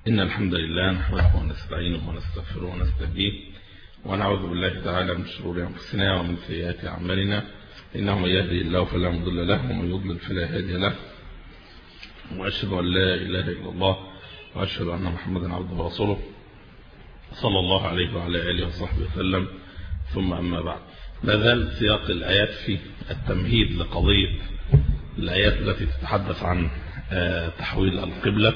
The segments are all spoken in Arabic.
إن الحمد لله نحمده ونستعينه ونستغفره ونستهديه ونعوذ بالله تعالى من شرور أنفسنا ومن سيئات أعمالنا، إنه من يهدي الله فلا مضل له ومن يضلل فلا هادي له، وأشهد أن لا إله إلا الله وأشهد أن محمدا عبده ورسوله صلى الله عليه وعلى آله وصحبه وسلم. ثم أما بعد، ما زال سياق الآيات في التمهيد لقضية الآيات التي تتحدث عن تحويل القبلة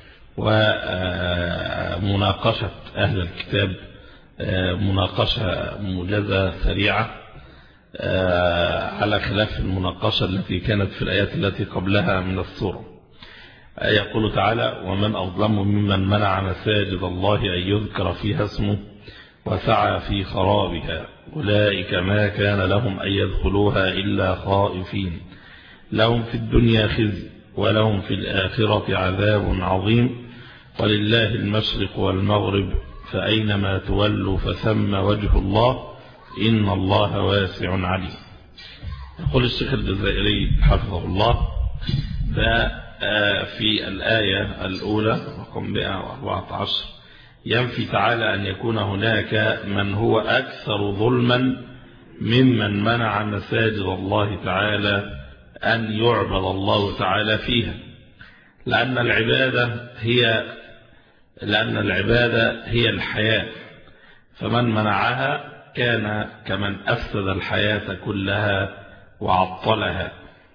ومناقشة أهل الكتاب، مناقشة موجزة سريعة على خلاف المناقشة التي كانت في الآيات التي قبلها من السورة. يقول تعالى: ومن أظلم ممن منع مساجد الله أن يذكر فيها اسمه وسعى في خرابها أولئك ما كان لهم أن يدخلوها إلا خائفين لهم في الدنيا خزي ولهم في الآخرة عذاب عظيم ولله المشرق والمغرب فأينما تولوا فثم وجه الله إن الله واسع عليم. يقول الشيخ الجزائري حفظه الله في الآية الأولى رقم 114 ينفي تعالى أن يكون هناك من هو أكثر ظلما ممن منع مساجد الله تعالى أن يعبد الله تعالى فيها، لأن العبادة هي الحياة، فمن منعها كان كمن أفسد الحياة كلها وعطلها.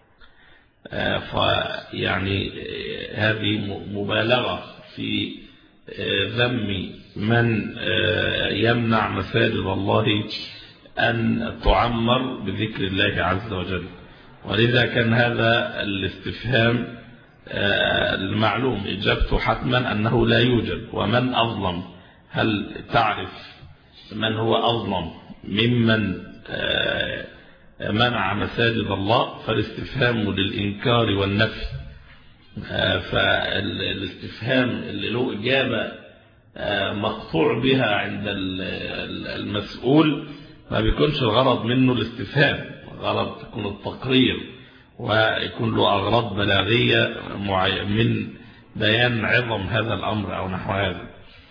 فيعني هذه مبالغة في ذم من يمنع مساجد الله أن تعمر بذكر الله عز وجل. ولذا كان هذا الاستفهام المعلوم إجابته حتما أنه لا يوجد. ومن أظلم، هل تعرف من هو أظلم ممن منع مساجد الله؟ فالاستفهام للإنكار والنفي، فالاستفهام اللي له إجابة مقطوع بها عند المسؤول ما بيكونش الغرض منه الاستفهام، الغرض تكون التقرير ويكون له أغراض بلاغية من بيان عظم هذا الأمر أو نحو هذا.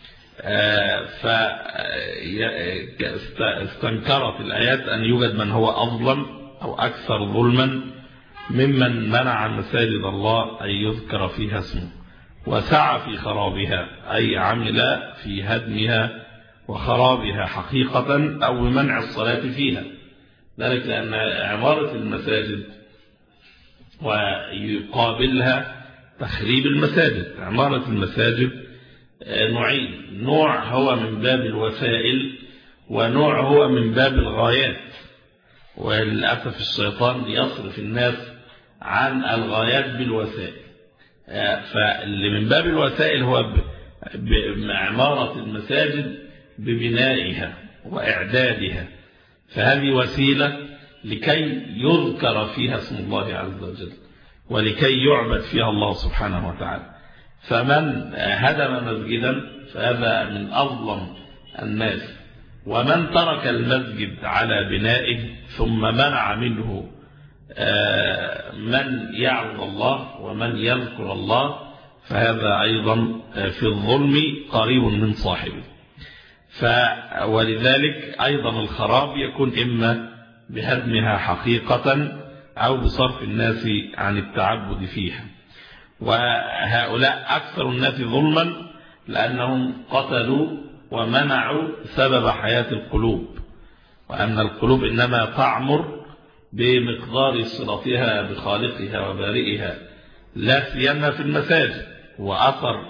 فاستنكرت الآيات أن يوجد من هو أظلم أو أكثر ظلما ممن منع مساجد الله أن يذكر فيها اسمه وسعى في خرابها، أي عمل في هدمها وخرابها حقيقة أو بمنع الصلاة فيها. ذلك لأن عمارة المساجد ويقابلها تخريب المساجد. عمارة المساجد نوعين: نوع هو من باب الوسائل ونوع هو من باب الغايات، وللأسف الشيطان يصرف الناس عن الغايات بالوسائل. فاللي من باب الوسائل هو عمارة المساجد ببنائها وإعدادها، فهذه وسيلة لكي يذكر فيها اسم الله عز وجل ولكي يعبد فيها الله سبحانه وتعالى. فمن هدم مسجدا فهذا من أظلم الناس، ومن ترك المسجد على بنائه ثم منع منه من يعبد الله ومن يذكر الله فهذا أيضا في الظلم قريب من صاحبه. ولذلك أيضا الخراب يكون إما بهدمها حقيقة أو بصرف الناس عن التعبد فيها. وهؤلاء أكثر الناس ظلما لأنهم قتلوا ومنعوا سبب حياة القلوب، وأن القلوب إنما تعمر بمقدار صلتها بخالقها وبارئها، لا سيما في المساجد. وأثر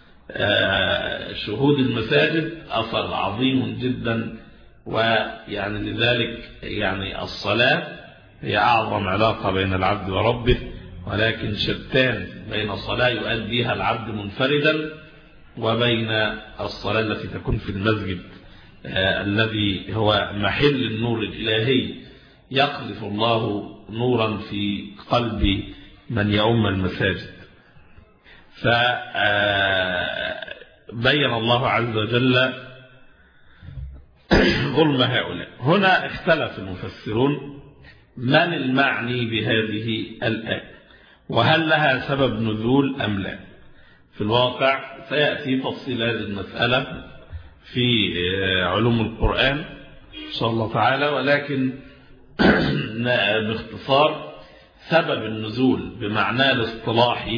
شهود المساجد أثر عظيم جدا، ويعني لذلك يعني الصلاة هي أعظم علاقة بين العبد وربه، ولكن شتان بين صلاة يؤديها العبد منفردا وبين الصلاة التي تكون في المسجد الذي هو محل النور الإلهي، يقذف الله نورا في قلب من يؤم المساجد. فبين الله عز وجل ظلم هؤلاء. هنا اختلف المفسرون من المعني بهذه الآية وهل لها سبب نزول أم لا. في الواقع سيأتي تفصيل هذه المسألة في علوم القرآن إن شاء الله تعالى، ولكن باختصار سبب النزول بمعناه الاصطلاحي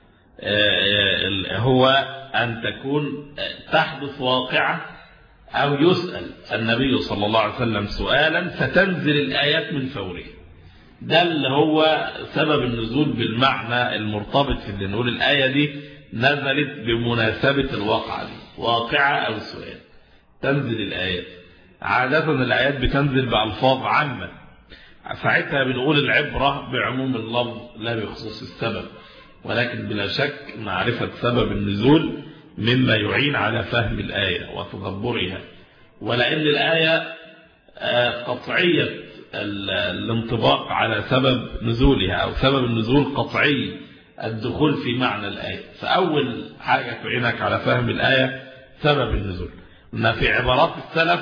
هو أن تكون تحدث واقعة أو يسأل النبي صلى الله عليه وسلم سؤالا فتنزل الآيات من فوره. ده اللي هو سبب النزول بالمعنى المرتبط في اللي نقول الآية دي نزلت بمناسبة الواقعة دي، واقعة أو سؤال تنزل الآيات. عادة الآيات بتنزل بألفاظ عامة، ساعتها بنقول العبرة بعموم اللفظ لا بخصوص السبب، ولكن بلا شك معرفة سبب النزول مما يعين على فهم الآية وتدبرها. ولأن الآية قطعية الانطباق على سبب نزولها أو سبب النزول قطعي الدخول في معنى الآية، فأول حاجة تعينك على فهم الآية سبب النزول. ما في عبارات السلف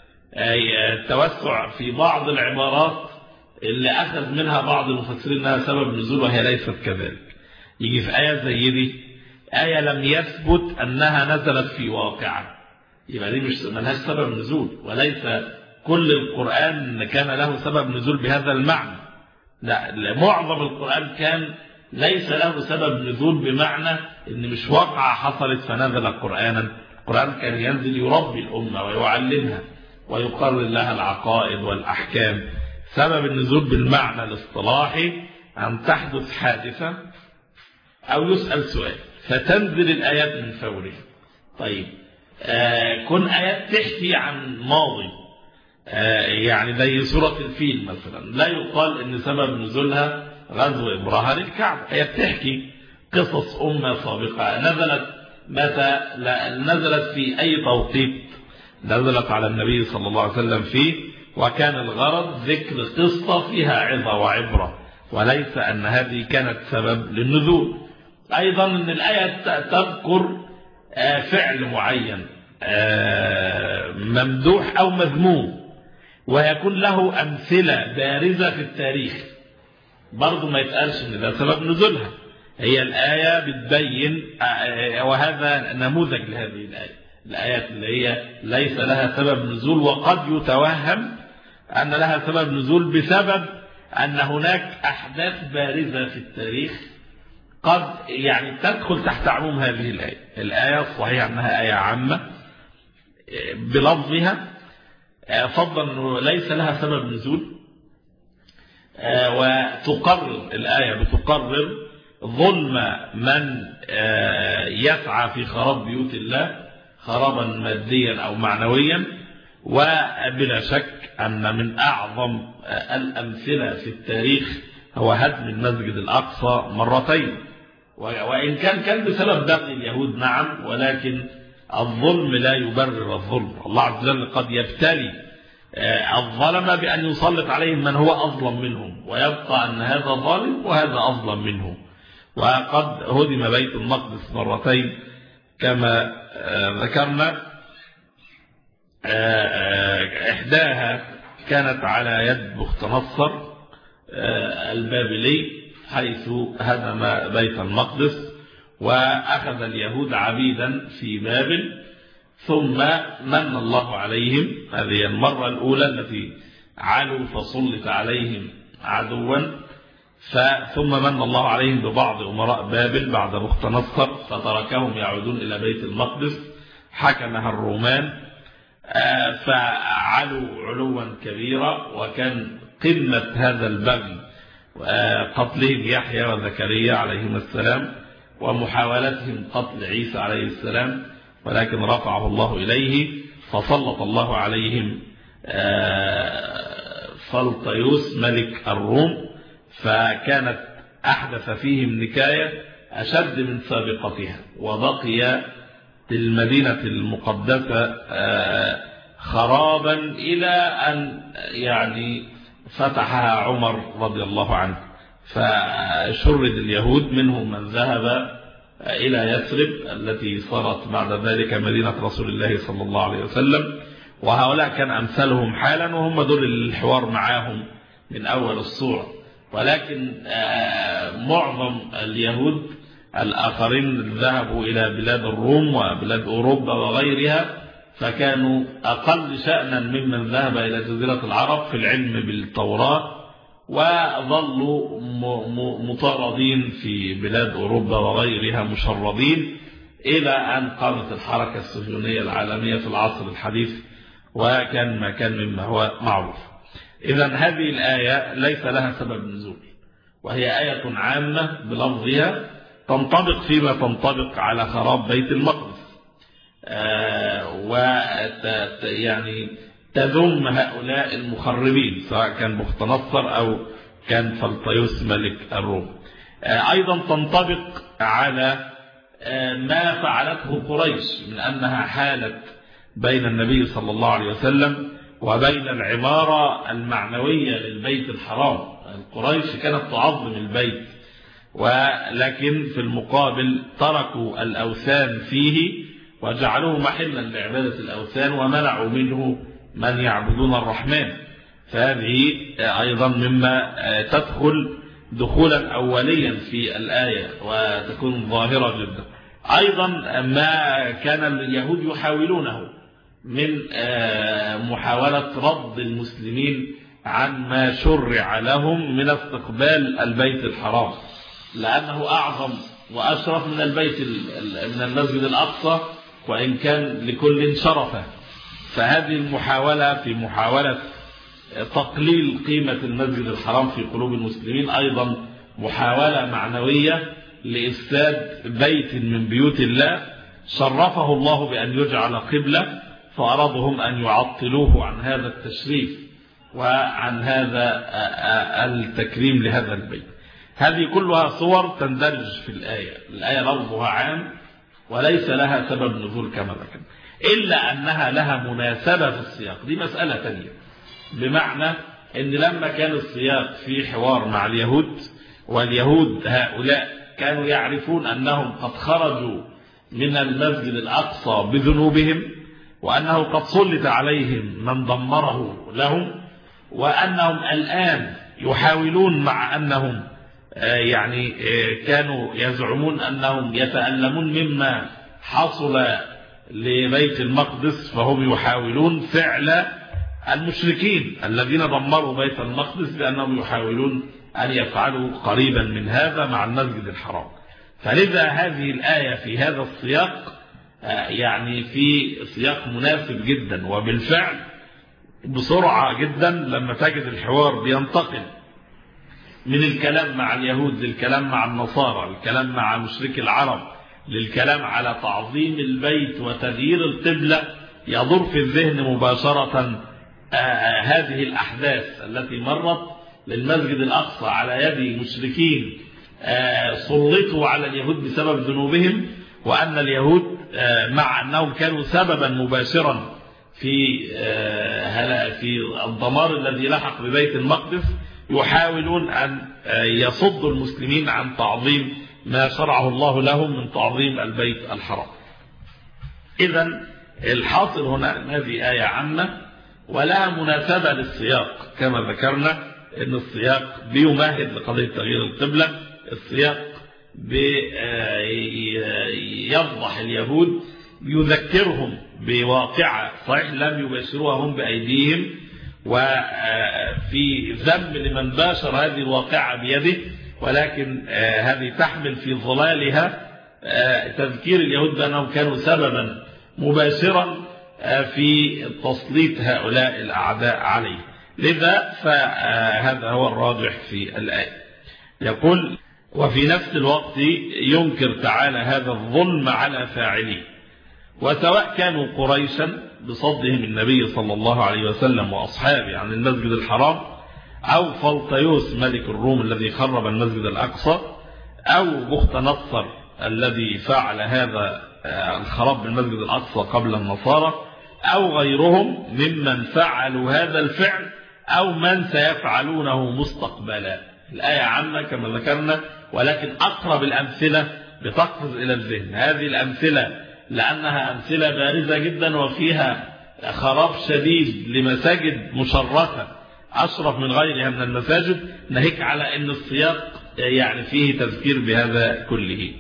التوسع في بعض العبارات اللي أخذ منها بعض المفسرين أنها سبب نزول وهي ليست كذلك. يجي في آية زي دي آية لم يثبت أنها نزلت في واقعة، يبقى دي مش ملهاش سبب نزول، وليس كل القرآن كان له سبب نزول بهذا المعنى. لا، معظم القرآن كان ليس له سبب نزول بمعنى ان مش واقعة حصلت فنزل قرآنا. القرآن كان ينزل يربي الأمة ويعلمها ويقرر لها العقائد والأحكام. سبب النزول بالمعنى الاصطلاحي أن تحدث حادثة أو يسأل سؤال فتنزل الآيات من فوره. طيب كن آيات تحكي عن ماضي، يعني زي سورة الفيل مثلا، لا يقال ان سبب نزولها غزو إبراهة للكعبة، هي بتحكي قصص أمة سابقة نزلت متى، نزلت في أي توقيت نزلت على النبي صلى الله عليه وسلم فيه، وكان الغرض ذكر قصة فيها عظة وعبرة، وليس أن هذه كانت سبب للنزول. أيضا أن الآية تذكر فعل معين ممدوح أو مذموم ويكون له أمثلة بارزة في التاريخ، برضو ما يتقالش أن ده سبب نزولها. هي الآية بتبين، وهذا نموذج لهذه الآيات اللي هي ليس لها سبب نزول، وقد يتوهم أن لها سبب نزول بسبب أن هناك أحداث بارزة في التاريخ قد يعني تدخل تحت عموم هذه الآية. الآية الصحيح أنها آية عامة بلفظها، فضلا أنه ليس لها سبب نزول، وتقرر الآية بتقرر ظلم من يسعى في خراب بيوت الله خرابا ماديا أو معنويا. وبلا شك أن من أعظم الأمثلة في التاريخ هو هدم المسجد الأقصى مرتين، وإن كان بسبب بغي اليهود نعم، ولكن الظلم لا يبرر الظلم. الله عز وجل قد يبتلي الظلم بأن يسلط عليهم من هو أظلم منهم، ويبقى أن هذا ظالم وهذا أظلم منه. وقد هدم بيت المقدس مرتين كما ذكرنا، إحداها كانت على يد بخت نصر البابلي حيث هدم بيت المقدس وأخذ اليهود عبيدا في بابل، ثم من الله عليهم. هذه المرة الأولى التي علوا فسلط عليهم عدوا، ثم من الله عليهم ببعض أمراء بابل بعد بخت نصر فتركهم يعودون إلى بيت المقدس، حكمها الرومان فعلوا علوا كبيرا. وكان قمة هذا البغي قتلهم يحيى وزكريا عليهما السلام ومحاولتهم قتل عيسى عليه السلام، ولكن رفعه الله إليه فسلط الله عليهم فلطيوس ملك الروم، فكانت أحدث فيهم نكاية أشد من سابقتها، وبقي المدينة المقدسة خرابا إلى أن يعني فتحها عمر رضي الله عنه، فشرد اليهود منهم من ذهب إلى يثرب التي صارت بعد ذلك مدينة رسول الله صلى الله عليه وسلم، وهؤلاء كان أمثالهم حالا وهم دول الحوار معاهم من أول الصورة. ولكن معظم اليهود الآخرين ذهبوا إلى بلاد الروم وبلاد أوروبا وغيرها، فكانوا أقل شأنا ممن ذهب إلى جزيرة العرب في العلم بالتوراة، وظلوا مطاردين في بلاد أوروبا وغيرها مشردين إلى أن قامت الحركة الصهيونية العالمية في العصر الحديث، وكان ما كان مما هو معروف. إذن هذه الآية ليس لها سبب نزول، وهي آية عامة بلفظها تنطبق فيما تنطبق على خراب بيت المقدس، ويعني تذم هؤلاء المخربين سواء كان بخت نصر أو كان فلطيوس ملك الروم. أيضا تنطبق على ما فعلته قريش من أنها حالت بين النبي صلى الله عليه وسلم وبين العمارة المعنوية للبيت الحرام. قريش كانت تعظم البيت، ولكن في المقابل تركوا الأوثان فيه وجعلوه محلا لعبادة الأوثان، ومنعوا منه من يعبدون الرحمن. فهذه أيضا مما تدخل دخولا أوليا في الآية وتكون ظاهرة جدا. أيضا ما كان اليهود يحاولونه من محاولة رد المسلمين عن ما شرع لهم من استقبال البيت الحرام، لأنه أعظم وأشرف من من المسجد الأقصى، وإن كان لكل شرفه. فهذه المحاولة في محاولة تقليل قيمة المسجد الحرام في قلوب المسلمين أيضا محاولة معنوية لإفساد بيت من بيوت الله شرفه الله بأن يجعل قبلة، فأرادهم أن يعطلوه عن هذا التشريف وعن هذا التكريم لهذا البيت. هذه كلها صور تندرج في الآية. الآية لفظها عام وليس لها سبب نزول كما ذكرنا، إلا أنها لها مناسبة في السياق. دي مسألة ثانية، بمعنى أن لما كان السياق في حوار مع اليهود، واليهود هؤلاء كانوا يعرفون أنهم قد خرجوا من المسجد الأقصى بذنوبهم، وأنه قد سلط عليهم من دمره لهم، وأنهم الآن يحاولون مع أنهم يعني كانوا يزعمون أنهم يتألمون مما حصل لبيت المقدس، فهم يحاولون فعل المشركين الذين دمروا بيت المقدس بأنهم يحاولون أن يفعلوا قريبا من هذا مع المسجد الحرام. فلذا هذه الآية في هذا السياق يعني في سياق مناسب جدا، وبالفعل بسرعة جدا لما تجد الحوار بينتقل من الكلام مع اليهود للكلام مع النصارى، للكلام مع مشركي العرب، للكلام على تعظيم البيت وتغيير القبلة، يضر في الذهن مباشرة هذه الأحداث التي مرت للمسجد الأقصى على يد مشركين سلطوا على اليهود بسبب ذنوبهم، وأن اليهود مع أنهم كانوا سببا مباشرا في الدمار الذي لحق ببيت المقدس يحاولون أن يصدوا المسلمين عن تعظيم ما شرعه الله لهم من تعظيم البيت الحرام. إذن الحاصل هنا أن هذه آية عامة ولها مناسبة للسياق، كما ذكرنا أن السياق بيمهد لقضية تغيير القبلة، السياق يفضح اليهود، يذكرهم بواقعة صحيح لم يباشروها هم بأيديهم، وفي ذنب لمن باشر هذه الواقعة بيده، ولكن هذه تحمل في ظلالها تذكير اليهود بأنهم كانوا سببا مباشرا في تسليط هؤلاء الأعداء عليه. لذا فهذا هو الراجح في الآية. يقول: وفي نفس الوقت ينكر تعالى هذا الظلم على فاعليه، وسواء كانوا قريشا بصدهم النبي صلى الله عليه وسلم وأصحابه عن المسجد الحرام، أو فلطيوس ملك الروم الذي خرب المسجد الأقصى، أو بخت نصر الذي فعل هذا الخراب بالمسجد الأقصى قبل النصارى، أو غيرهم ممن فعلوا هذا الفعل أو من سيفعلونه مستقبلا. الآية عامة كما ذكرنا، ولكن أقرب الأمثلة بتقفز إلى الذهن. هذه الأمثلة لأنها أمثلة بارزة جدا وفيها خراب شديد لمساجد مشرفة أشرف من غيرها من المساجد، ناهيك على أن السياق يعني فيه تذكير بهذا كله.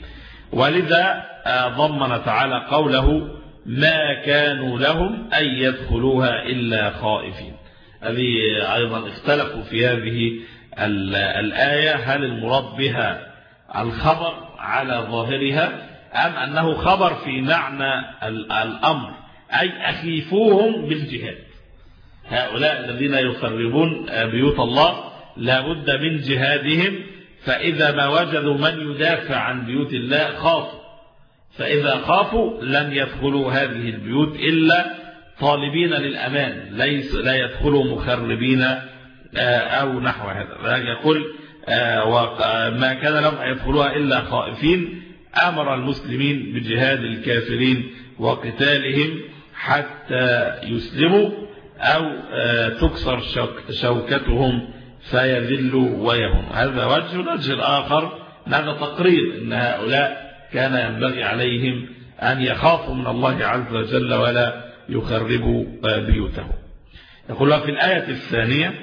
ولذا ضمن تعالى قوله ما كانوا لهم أن يدخلوها إلا خائفين. هذه أيضا اختلفوا في هذه الآية، هل المراد بها الخبر على ظاهرها أم أنه خبر في معنى الأمر، أي أخيفوهم بالجهاد. هؤلاء الذين يخربون بيوت الله لا بد من جهادهم، فإذا ما وجدوا من يدافع عن بيوت الله خافوا، فإذا خافوا لن يدخلوا هذه البيوت إلا طالبين للأمان، لا يدخلوا مخربين أو نحو هذا. يقول ما كان لهم أن يدخلوها إلا خائفين. أمر المسلمين بجهاد الكافرين وقتالهم حتى يسلموا أو تكسر شوكتهم فيذلوا ويهون. هذا وجه الآخر هذا تقرير أن هؤلاء كان ينبغي عليهم أن يخافوا من الله عز وجل ولا يخربوا بيوتهم. يقول في الآية الثانية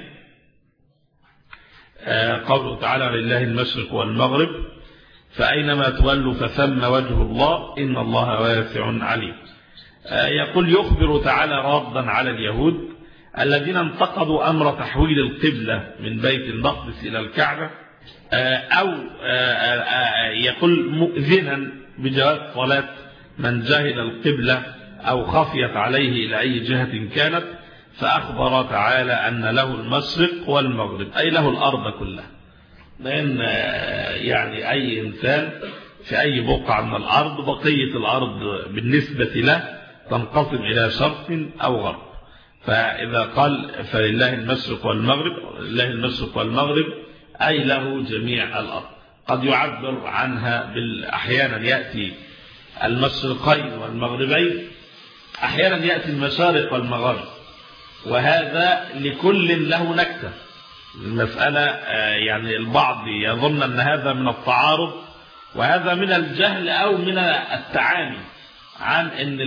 قوله تعالى لله المشرق والمغرب فأينما تولوا فثم وجه الله إن الله واسع عليم. يقول يخبر تعالى ردا على اليهود الذين انتقضوا أمر تحويل القبلة من بيت المقدس إلى الكعبة، أو يقول مؤذنا بجواز صلاة من جهل القبلة أو خفيت عليه إلى أي جهة كانت، فأخبر تعالى أن له المشرق والمغرب، أي له الأرض كلها، لأن يعني أي إنسان في أي بقعة من الأرض بقية الأرض بالنسبة له تنقسم إلى شرق أو غرب. فإذا قال فلله المشرق والمغرب، لله المشرق والمغرب أي له جميع الأرض. قد يعبر عنها أحيانا يأتي المشرقين والمغربين، أحيانا يأتي المشارق والمغارب، وهذا لكل له نكتة. المسألة يعني البعض يظن أن هذا من التعارض، وهذا من الجهل أو من التعامي عن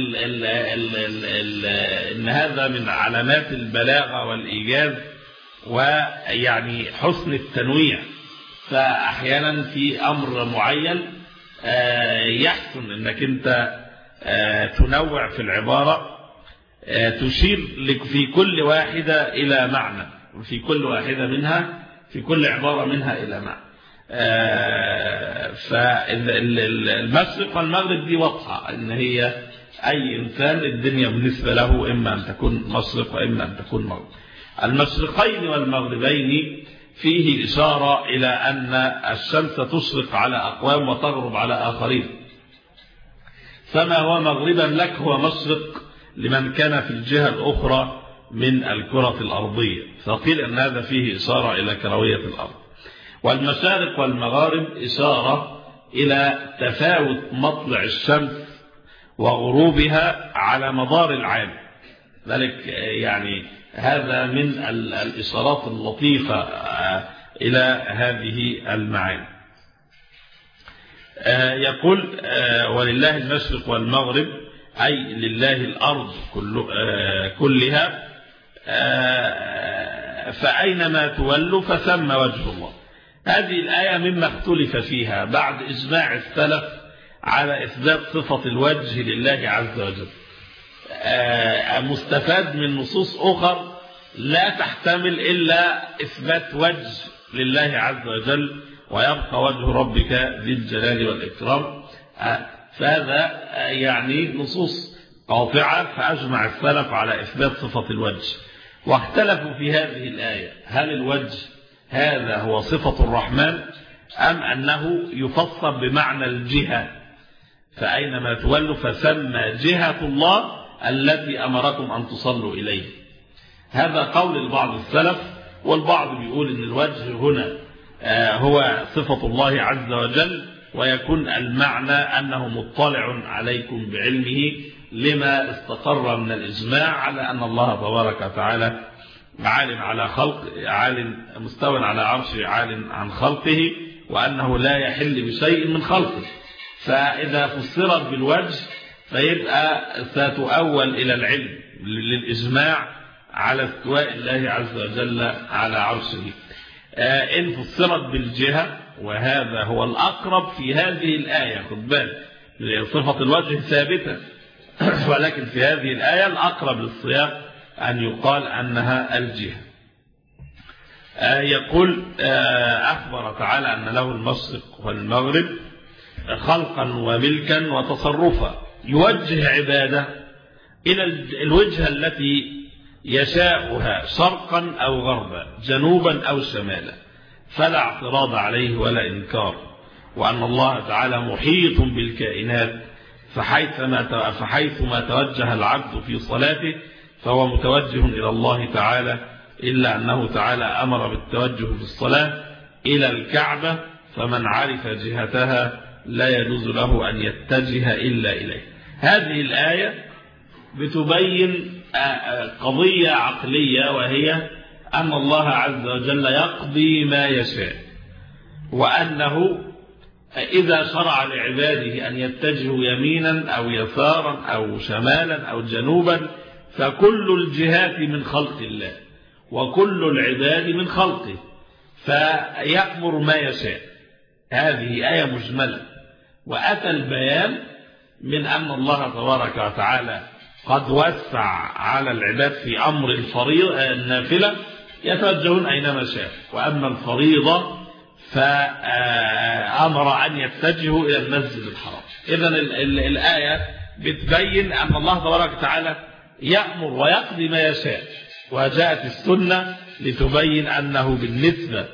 إن هذا من علامات البلاغة والإيجاز ويعني حسن التنويع. فأحيانا في أمر معين يحسن أنك أنت تنوع في العبارة، تشير في كل واحدة إلى معنى، وفي كل واحدة منها في كل عبارة منها إلى معنى. فالمشرق والمغرب دي واضحة ان هي اي انسان الدنيا بالنسبة له اما ان تكون مشرق واما ان تكون مغرب. المشرقين والمغربين فيه اشارة الى ان الشمس تشرق على اقوام وتغرب على اخرين، فما هو مغربا لك هو مشرق لمن كان في الجهة الاخرى من الكرة الارضية، فقيل ان هذا فيه اشارة الى كروية الارض. والمشارق والمغارب إشارة إلى تفاوت مطلع الشمس وغروبها على مدار العام. ذلك يعني هذا من الإشارات اللطيفة إلى هذه المعاني. يقول ولله المشرق والمغرب أي لله الأرض كلها، فأينما تولوا فثم وجه الله. هذه الآية مما اختلف فيها بعد إجماع السلف على إثبات صفة الوجه لله عز وجل، مستفاد من نصوص أخر لا تحتمل إلا إثبات وجه لله عز وجل، ويبقى وجه ربك ذي الجلال والإكرام. فهذا يعني نصوص قاطعة، فأجمع السلف على إثبات صفة الوجه. واختلفوا في هذه الآية، هل الوجه هذا هو صفة الرحمن أم أنه يفسر بمعنى الجهة، فأينما تولوا فسمى جهة الله التي أمركم أن تصلوا إليه. هذا قول لبعض السلف، والبعض بيقول أن الوجه هنا هو صفة الله عز وجل، ويكون المعنى أنه مطلع عليكم بعلمه، لما استقر من الإجماع على أن الله تبارك وتعالى عالم على خلق، عالم مستوى على عرشه، عالم عن خلقه، وأنه لا يحل بشيء من خلقه. فإذا فسرت بالوجه فيبقى ستؤول إلى العلم للإجماع على استواء الله عز وجل على عرشه. إن فسرت بالجهة وهذا هو الأقرب في هذه الآية. خد بالك صفة الوجه ثابتة، ولكن في هذه الآية الأقرب للسياق أن يقال أنها الجهة. يقول أخبر تعالى أن له المشرق والمغرب خلقا وملكا وتصرفا، يوجه عباده إلى الوجهة التي يشاءها شرقا أو غربا، جنوبا أو شمالا، فلا اعتراض عليه ولا إنكار، وأن الله تعالى محيط بالكائنات، فحيثما توجه العبد في صلاته فهو متوجه إلى الله تعالى، إلا أنه تعالى أمر بالتوجه في الصلاة إلى الكعبة، فمن عرف جهتها لا يجوز له أن يتجه إلا إليه. هذه الآية بتبين قضية عقلية، وهي أن الله عز وجل يقضي ما يشاء، وأنه إذا شرع لعباده أن يتجهوا يمينا أو يسارا أو شمالا أو جنوبا فكل الجهات من خلق الله، وكل العباد من خلقه، فيأمر ما يشاء. هذه آية مجملة، وأتى البيان من أن الله تبارك وتعالى قد وسع على العباد في أمر النافلة يتوجهون أينما شاء، وأما الفريضة فأمر أن يتجهوا إلى المسجد الحرام. إذن الآية بتبين أن الله تبارك وتعالى يأمر ويقضي ما يشاء، وجاءت السنة لتبين أنه بالنسبة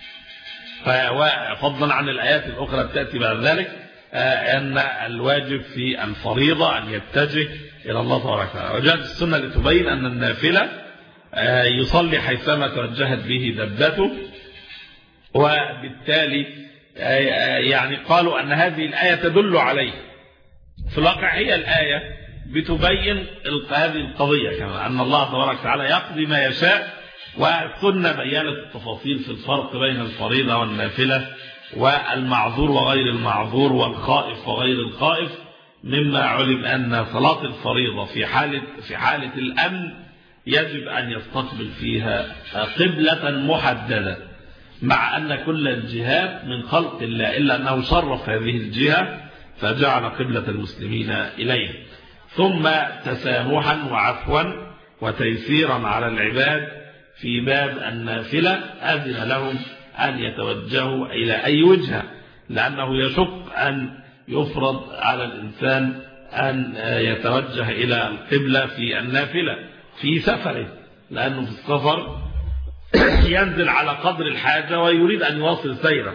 فضلا عن الآيات الأخرى تأتي بعد ذلك أن الواجب في الفريضة أن يتجه إلى الله تبارك وتعالى، وجاءت السنة لتبين أن النافلة يصلي حيثما توجهت به دبته. وبالتالي يعني قالوا أن هذه الآية تدل عليه. في الواقع هي الآية بتبين هذه القضية كما أن الله تبارك وتعالى يقضي ما يشاء، والسنة بيانت التفاصيل في الفرق بين الفريضة والنافلة والمعذور وغير المعذور والخائف وغير الخائف، مما علم أن صلاة الفريضة في حالة الأمن يجب أن يستقبل فيها قبلة محددة، مع أن كل الجهات من خلق الله، إلا أنه شرف هذه الجهة فجعل قبلة المسلمين إليه. ثم تسامحا وعفوا وتيسيرا على العباد في باب النافلة أذن لهم أن يتوجهوا إلى أي وجهة، لأنه يشق أن يفرض على الإنسان أن يتوجه إلى القبلة في النافلة في سفره، لأنه في السفر ينزل على قدر الحاجة ويريد أن يواصل سيره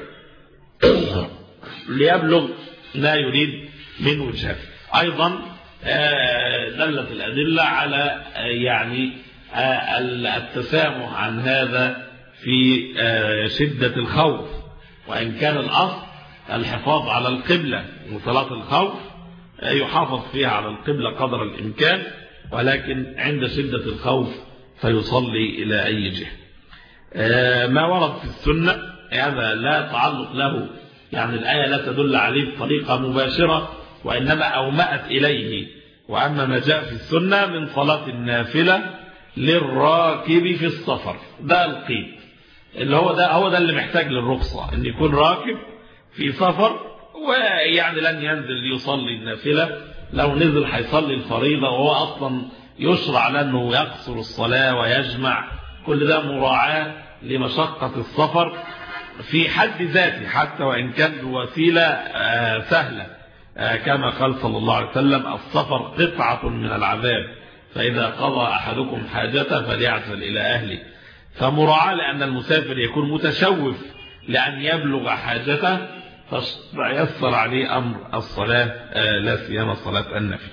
ليبلغ ما يريد من وجهه. أيضا دلت الأدلة على يعني التسامح عن هذا في شدة الخوف، وإن كان الأصل الحفاظ على القبلة، وصلاة الخوف يحافظ فيها على القبلة قدر الإمكان، ولكن عند شدة الخوف فيصلي إلى أي جهة. ما ورد في السنة هذا لا تعلق له، يعني الآية لا تدل عليه بطريقة مباشرة، وإنما أومأت إليه. وأما ما جاء في السنة من صلاة النافلة للراكب في السفر، ده القيد اللي هو ده اللي محتاج للرخصة، أن يكون راكب في سفر ويعني لن ينزل يصلي النافلة، لو نزل هيصلي الفريضة، وهو أصلا يشرع لأنه يقصر الصلاة ويجمع، كل ده مراعاة لمشقة السفر في حد ذاته، حتى وإن كان بوسيلة سهلة، كما قال صلى الله عليه وسلم: السفر قطعة من العذاب، فإذا قضى أحدكم حاجته فليعزل إلى أهله. فمراعاة لأن المسافر يكون متشوف لأن يبلغ حاجته، فيسر عليه أمر الصلاة، لا سيما صلاة النفل.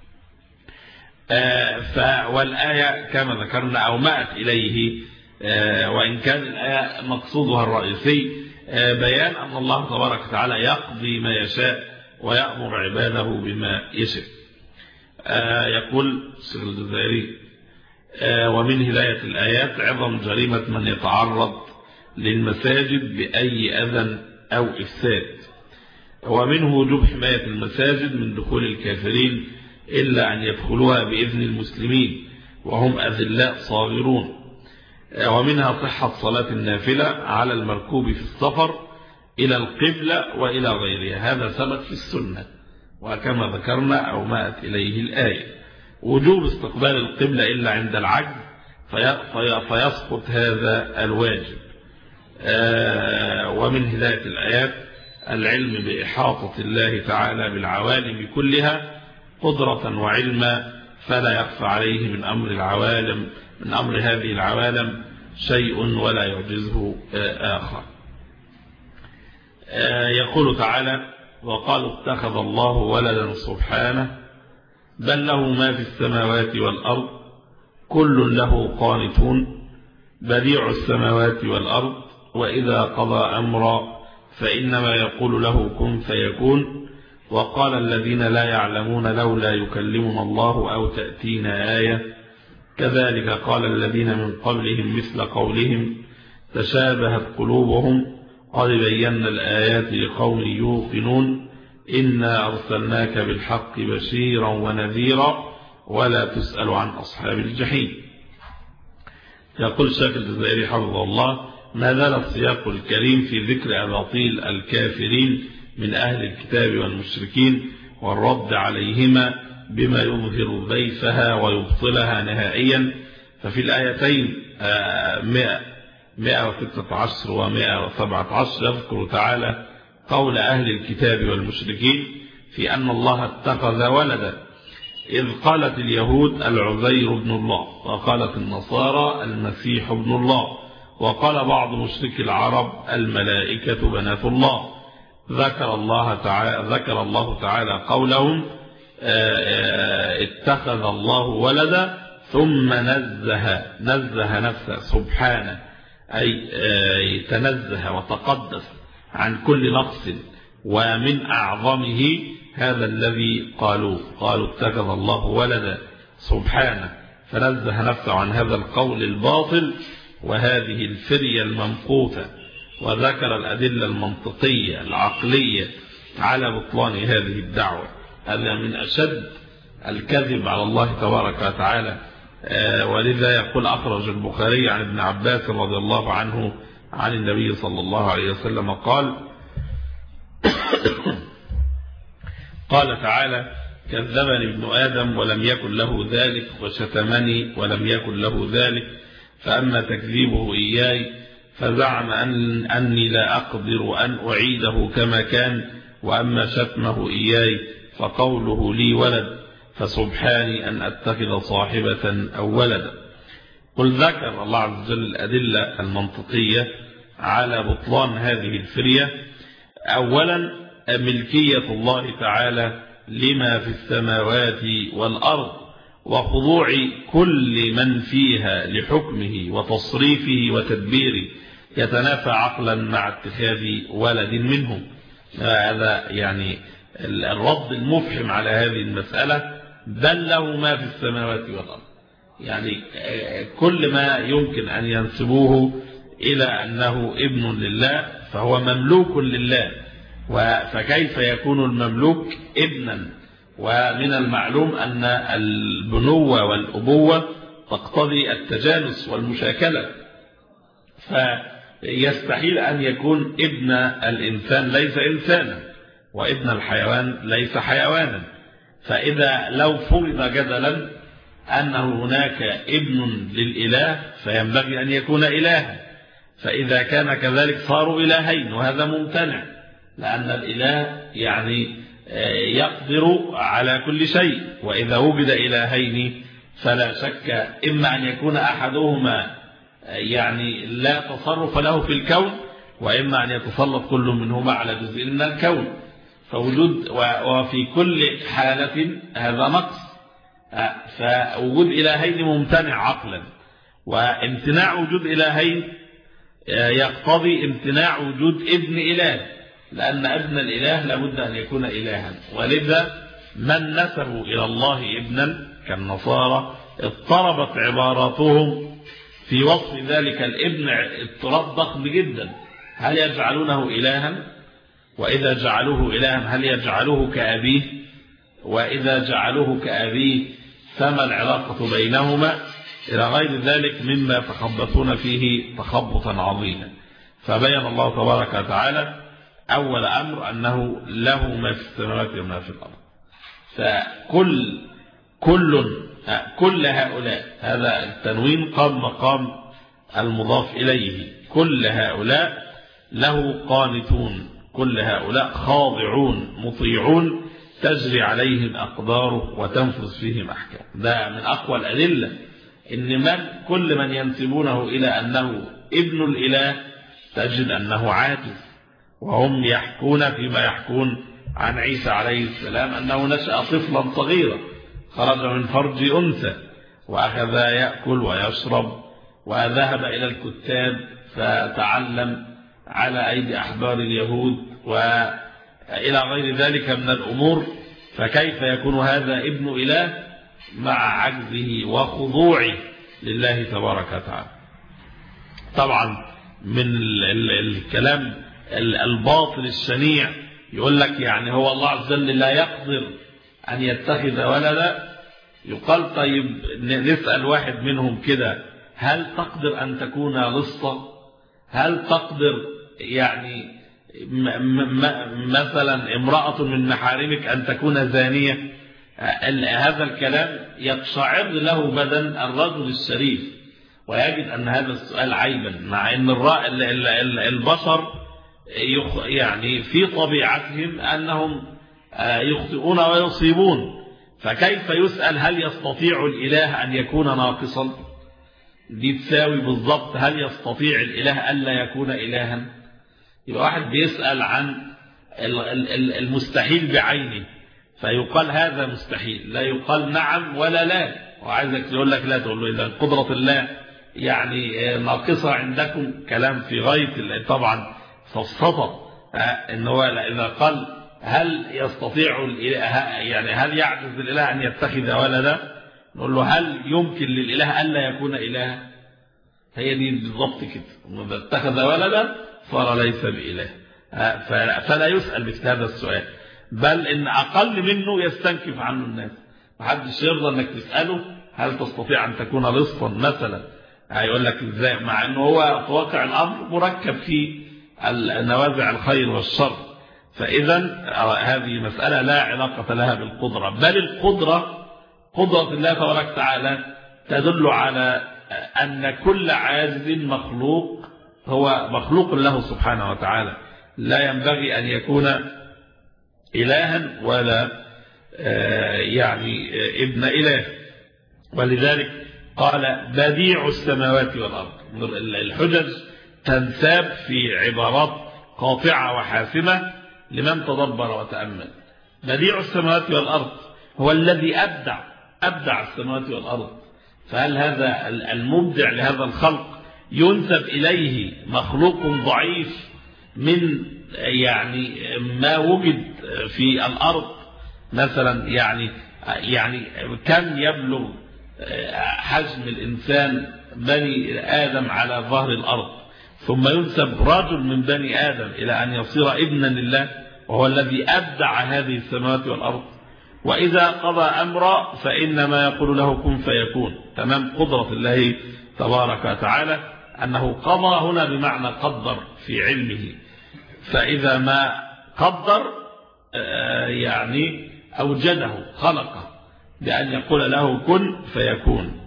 والآية كما ذكرنا أومأت إليه، وإن كان الآية مقصودها الرئيسي بيان أن الله تبارك وتعالى يقضي ما يشاء ويأمر عباده بما يشاء. يقول الشيخ الجزائري: ومن هداية الآيات عظم جريمة من يتعرض للمساجد بأي أذى أو إفساد، ومنه وجوب حماية المساجد من دخول الكافرين إلا أن يدخلوها بإذن المسلمين وهم أذلاء صاغرون. ومنها صحة صلاة النافلة على المركوب في السفر إلى القبلة وإلى غيرها، هذا ثبت في السنة وكما ذكرنا أو مات إليه الآية. وجوب استقبال القبلة إلا عند العجز فيسقط هذا الواجب. ومن هداية الآيات العلم بإحاطة الله تعالى بالعوالم كلها قدرة وعلما، فلا يخفى عليه من أمر هذه العوالم شيء ولا يعجزه آخر. يقول تعالى: وقالوا اتخذ الله ولدا سبحانه بل له ما في السماوات والأرض كل له قانتون بديع السماوات والأرض وإذا قضى أمرا فإنما يقول له كن فيكون. وقال الذين لا يعلمون لولا يكلمنا الله أو تأتينا آية كذلك قال الذين من قبلهم مثل قولهم تشابهت قلوبهم قد بينا الآيات لقوم يوقنون إنا أرسلناك بالحق بشيرا ونذيرا ولا تسأل عن أصحاب الجحيم. يقول الشيخ الجزائري حفظه الله: ما زال السياق الكريم في ذكر أباطيل الكافرين من أهل الكتاب والمشركين والرد عليهما بما يظهر ضيفها ويبطلها نهائيا. ففي الآيتين 116 و 117 يذكر تعالى قول أهل الكتاب والمشركين في أن الله اتخذ ولدا، إذ قالت اليهود العزير ابن الله وقالت النصارى المسيح ابن الله وقال بعض مشركي العرب الملائكة بنات الله. ذكر الله تعالى قولهم اتخذ الله ولدا ثم نزه نفسه سبحانه، أي تنزه وتقدس عن كل نقص، ومن أعظمه هذا الذي قالوا اتخذ الله ولدا سبحانه، فنزه نفسه عن هذا القول الباطل وهذه الفرية الممقوتة، وذكر الأدلة المنطقية العقلية على بطلان هذه الدعوة. هذا من أشد الكذب على الله تبارك وتعالى. ولذا يقول أخرج البخاري عن ابن عباس رضي الله عنه عن النبي صلى الله عليه وسلم قال تعالى: كذبني ابن آدم ولم يكن له ذلك وشتمني ولم يكن له ذلك، فأما تكذيبه إياي فزعم أني لا أقدر أن أعيده كما كان، وأما شتمه إياي فقوله لي ولد، فسبحاني أن أتخذ صاحبة أو ولدا. قل ذكر الله عز وجل الأدلة المنطقية على بطلان هذه الفرية. أولا ملكية الله تعالى لما في السماوات والأرض، وخضوع كل من فيها لحكمه وتصريفه وتدبيره يتنافى عقلا مع اتخاذ ولد منهم. هذا يعني الرد المفحم على هذه المسألة: بل له ما في السماوات والأرض، يعني كل ما يمكن أن ينسبوه إلى أنه ابن لله فهو مملوك لله، فكيف يكون المملوك ابنا؟ ومن المعلوم أن البنوة والأبوة تقتضي التجانس والمشاكلة، فيستحيل أن يكون ابن الإنسان ليس إنسانا وابن الحيوان ليس حيوانا. فإذا لو فرض جدلا أن هناك ابن للإله فينبغي أن يكون إلها، فإذا كان كذلك صاروا إلهين، وهذا ممتنع، لأن الإله يعني يقدر على كل شيء، وإذا وجد إلهين فلا شك إما أن يكون أحدهما يعني لا تصرف له في الكون، وإما أن يتسلط كل منهما على جزء من الكون. فوجود وفي كل حالة هذا نقص، فوجود إلهين ممتنع عقلا، وامتناع وجود إلهين يقتضي امتناع وجود ابن إله، لأن ابن الإله لابد أن يكون إلها. ولذا من نسبوا إلى الله ابنا كالنصارى اضطربت عباراتهم في وصف ذلك الابن اضطراب ضخم جدا. هل يجعلونه إلها؟ وإذا جعلوه إلها هل يجعلوه كأبيه؟ وإذا جعلوه كأبيه فما العلاقة بينهما؟ إلى غير ذلك مما يتخبطون فيه تخبطا عظيما. فبين الله تبارك وتعالى أول أمر أنه له ما في السماوات وما في الأرض. كل هؤلاء، هذا التنوين قام مقام المضاف إليه، كل هؤلاء له قانتون، كل هؤلاء خاضعون مطيعون تجري عليهم أقداره وتنفذ فيهم أحكام. ده من أقوى الأدلة إن كل من ينسبونه إلى أنه ابن الإله تجد أنه عاجز، وهم يحكون فيما يحكون عن عيسى عليه السلام أنه نشأ طفلا صغيرا خرج من فرج أنثى وأخذ يأكل ويشرب وذهب إلى الكتاب فتعلم على أيدي أحبار اليهود وإلى غير ذلك من الأمور. فكيف يكون هذا ابن إله مع عجزه وخضوعه لله تبارك وتعالى؟ طبعا من الكلام الباطل الشنيع يقول لك يعني هو الله عز وجل لا يقدر أن يتخذ ولدا. يقال طيب نسأل واحد منهم كده، هل تقدر أن تكون لصة؟ هل تقدر يعني مثلا امرأة من محارمك أن تكون زانية؟ هذا الكلام يقشعر له بدن الرجل الشريف ويجد أن هذا السؤال عيبا، مع أن البشر يعني في طبيعتهم أنهم يخطئون ويصيبون. فكيف يسأل هل يستطيع الإله أن يكون ناقصا؟ دي تساوي بالضبط هل يستطيع الإله ألا يكون إلها؟ يبقى واحد بيسأل عن المستحيل بعينه فيقال هذا مستحيل، لا يقال نعم ولا لا. وعايزك يقول لك لا، تقول له إذا قدرة الله يعني ناقصة عندكم، كلام في غاية طبعا فالسطة. إن هو إذا قال هل يستطيع الإله، يعني هل يعجز الإله أن يتخذ ولدا؟ نقول له هل يمكن للإله ألا يكون إله؟ هي دي بالضبط كده، إذا اتخذ ولدا صار ليس بإله. فلا يسأل مثل هذا السؤال، بل إن أقل منه يستنكف عنه الناس. محدش يرضى أنك تسأله هل تستطيع أن تكون لصا مثلا، هيقول لك إزاي، مع أنه هو في واقع الأمر مركب في نوازع الخير والشر. فإذا هذه مسألة لا علاقة لها بالقدرة، بل القدرة قدرة الله تبارك وتعالى تدل على أن كل عاجز مخلوق هو مخلوق له سبحانه وتعالى، لا ينبغي أن يكون إلها ولا يعني ابن إله. ولذلك قال بديع السماوات والأرض. الحجج تنساب في عبارات قاطعة وحاسمة لمن تدبر وتأمل. بديع السماوات والأرض هو الذي أبدع السماوات والأرض. فهل هذا المبدع لهذا الخلق ينسب إليه مخلوق ضعيف من يعني ما وجد في الأرض مثلا؟ يعني كم يبلغ حجم الإنسان بني آدم على ظهر الأرض، ثم ينسب رجل من بني آدم إلى أن يصير ابنا لله، وهو الذي أبدع هذه السماوات والأرض. وإذا قضى أمرا فإنما يقول له كن فيكون. تمام قدرة الله تبارك وتعالى أنه قضى هنا بمعنى قدر في علمه، فإذا ما قدر يعني أوجده خلقه بأن يقول له كن فيكون.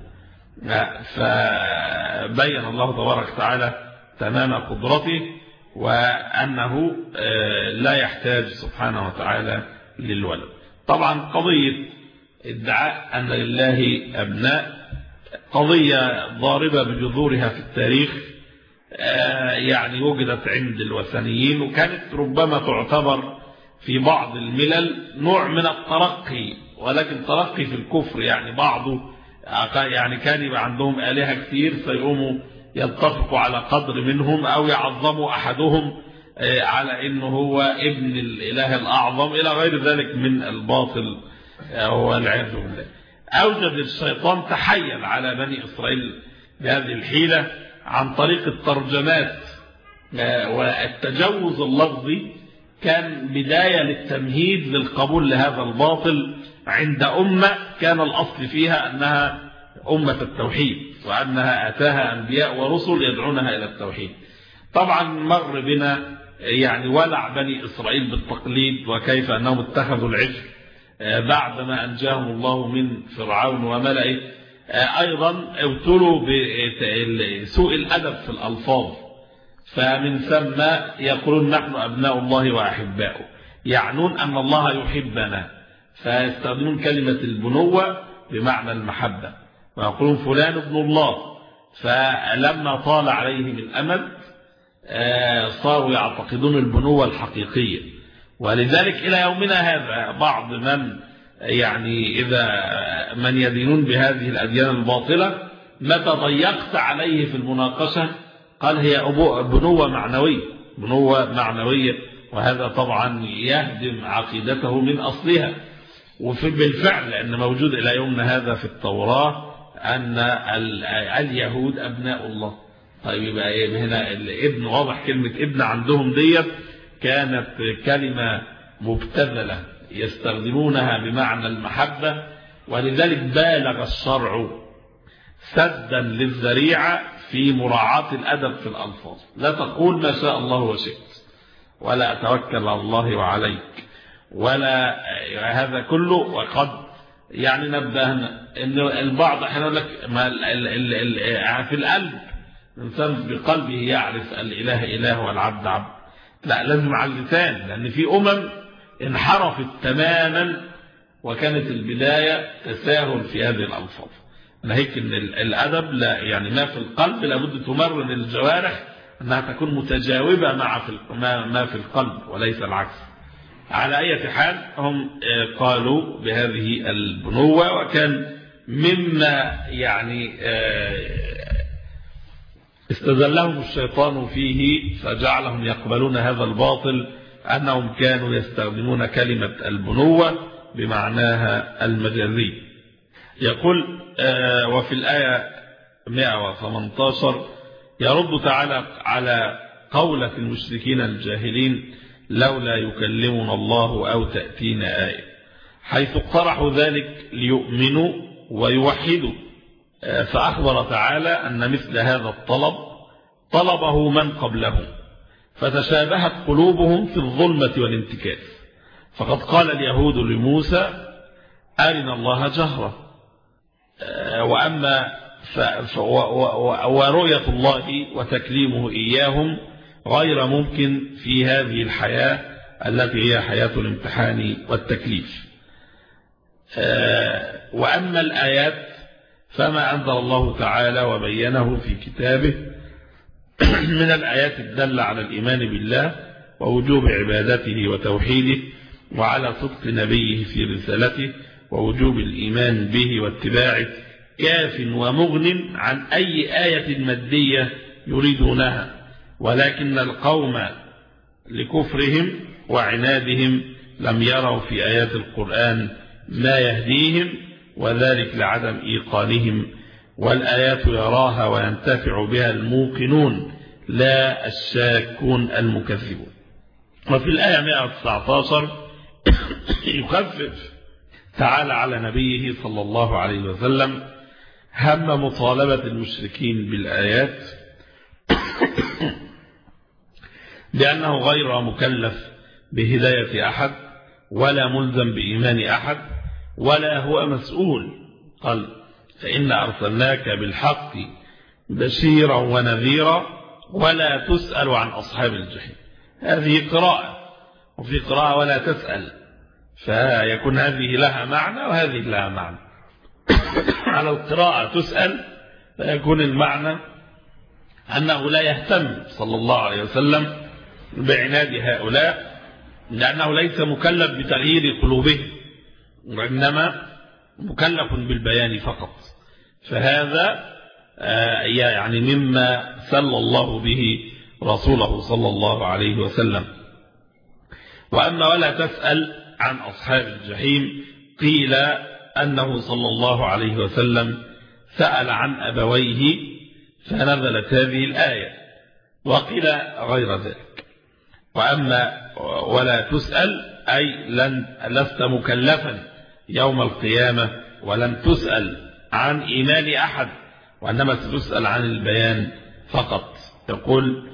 فبين الله تبارك وتعالى تمام قدرته وأنه لا يحتاج سبحانه وتعالى للولد. طبعا قضية ادعاء أن لله أبناء قضية ضاربة بجذورها في التاريخ، يعني وجدت عند الوثنيين، وكانت ربما تعتبر في بعض الملل نوع من الترقي، ولكن ترقي في الكفر. يعني بعضه يعني كان يبقى عندهم آلهة كثير فيقوموا يتفقوا على قدر منهم أو يعظموا أحدهم على إنه هو ابن الإله الأعظم إلى غير ذلك من الباطل والعياذ بالله. أوجد الشيطان تحيل على بني إسرائيل بهذه الحيلة عن طريق الترجمات، والتجوز اللفظي كان بداية للتمهيد للقبول لهذا الباطل عند أمة كان الأصل فيها أنها أمة التوحيد، وأنها أتاها أنبياء ورسل يدعونها إلى التوحيد. طبعا مر بنا يعني ولع بني إسرائيل بالتقليد وكيف أنهم اتخذوا العجل بعدما أنجاهم الله من فرعون وملئه. أيضا ابتلوا بسوء الأدب في الألفاظ، فمن ثم يقولون نحن أبناء الله وأحباؤه، يعنون أن الله يحبنا، فيستخدمون كلمة البنوة بمعنى المحبة، ويقولون فلان ابن الله. فلما طال عليهم الأمد صاروا يعتقدون البنوة الحقيقية. ولذلك إلى يومنا هذا بعض من يعني إذا من يدينون بهذه الأديان الباطلة متى ضيقت عليه في المناقشة قال هي بنوة معنوية، بنوة معنوية، وهذا طبعا يهدم عقيدته من أصلها. بالفعل أن موجود إلى يومنا هذا في التوراة أن اليهود أبناء الله. طيب يبقى هنا الابن واضح، كلمة ابن عندهم ديت كانت كلمة مبتذلة يستخدمونها بمعنى المحبة، ولذلك بالغ الشرع سدا للذريعة في مراعاة الأدب في الألفاظ. لا تقول ما شاء الله وشئت، ولا أتوكل على الله وعليك، ولا هذا كله. وقد يعني نبهنا أن البعض أحيانا يقول لك في القلب الإنسان بقلبه يعرف الإله إله والعبد عبد، لا لازم على اللسان، لأن في انحرفت تماما وكانت البداية تساهل في هذه الألفاظ. ناهيك أن الأدب لا يعني ما في القلب لابد تمرن الجوارح أنها تكون متجاوبة مع ما في القلب وليس العكس. على أي حال هم قالوا بهذه البنوة، وكان مما يعني استذلهم الشيطان فيه فجعلهم يقبلون هذا الباطل أنهم كانوا يستخدمون كلمة البنوة بمعناها المجازي. يقول وفي الآية 118 يرد تعالى على قولة المشركين الجاهلين لولا يكلمنا الله أو تأتينا آية، حيث اقترحوا ذلك ليؤمنوا ويوحدوا. فأخبر تعالى أن مثل هذا الطلب طلبه من قبلهم، فتشابهت قلوبهم في الظلمة والانتكاس. فقد قال اليهود لموسى أرنا الله جهرة، ورؤية الله وتكليمه إياهم غير ممكن في هذه الحياة التي هي حياة الامتحان والتكليف. وأما الآيات فما أنزل الله تعالى وبينه في كتابه من الآيات الدالة على الإيمان بالله ووجوب عبادته وتوحيده، وعلى صدق نبيه في رسالته ووجوب الإيمان به واتباعه، كاف ومغن عن أي آية مادية يريدونها. ولكن القوم لكفرهم وعنادهم لم يروا في آيات القرآن ما يهديهم، وذلك لعدم إيقانهم، والآيات يراها وينتفع بها الموقنون لا الشاكون المكذبون. وفي الآية 119 يخفف تعالى على نبيه صلى الله عليه وسلم هم مطالبة المشركين بالآيات لأنه غير مكلف بهداية أحد ولا ملزم بإيمان أحد ولا هو مسؤول. قال فإن أرسلناك بالحق بشيرا ونذيرا ولا تسأل عن أصحاب الجحيم. هذه قراءة، وفي قراءة ولا تسأل، فيكون هذه لها معنى وهذه لها معنى. على القراءة تسأل فيكون المعنى أنه لا يهتم صلى الله عليه وسلم بعناد هؤلاء، لأنه ليس مكلف بتغيير قلوبهم، وإنما مكلف بالبيان فقط. فهذا يعني مما سل الله به رسوله صلى الله عليه وسلم. وأما ولا تسأل عن أصحاب الجحيم قيل أنه صلى الله عليه وسلم سأل عن أبويه فنزلت هذه الآية، وقيل غير ذلك. وأما ولا تسأل أي لست مكلفا يوم القيامة ولن تسأل عن إيمان أحد، وإنما ستسأل عن البيان فقط. يقول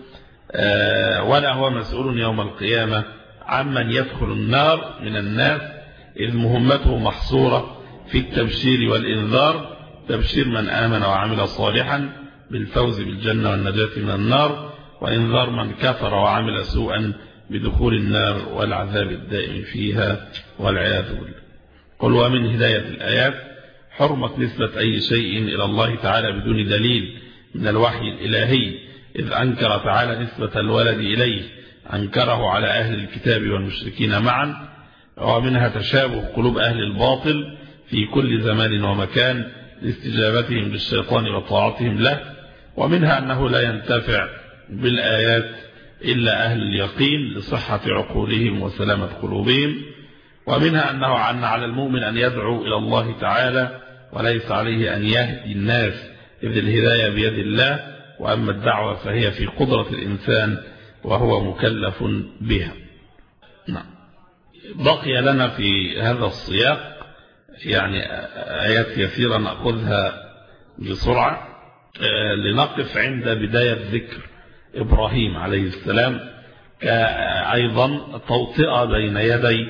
ولا هو مسؤول يوم القيامة عمن يدخل النار من الناس، إذ مهمته محصورة في التبشير والإنذار، تبشير من آمن وعمل صالحا بالفوز بالجنة والنجاة من النار، وإنذار من كفر وعمل سوءا بدخول النار والعذاب الدائم فيها والعياذ بالله. قل ومن هداية الآيات حرمة نسبة أي شيء إلى الله تعالى بدون دليل من الوحي الإلهي، إذ أنكر تعالى نسبة الولد إليه، أنكره على أهل الكتاب والمشركين معا. ومنها تشابه قلوب أهل الباطل في كل زمان ومكان لاستجابتهم للشيطان وطاعتهم له. ومنها أنه لا ينتفع بالآيات إلا أهل اليقين لصحة عقولهم وسلامة قلوبهم. ومنها أن على المؤمن أن يدعو إلى الله تعالى وليس عليه أن يهدي الناس، إذ الهداية بيد الله، وأما الدعوة فهي في قدرة الإنسان وهو مكلف بها. نعم. بقي لنا في هذا السياق يعني آيات يسيرة نأخذها بسرعة، لنقف عند بداية ذكر إبراهيم عليه السلام كأيضا توطئة بين يدي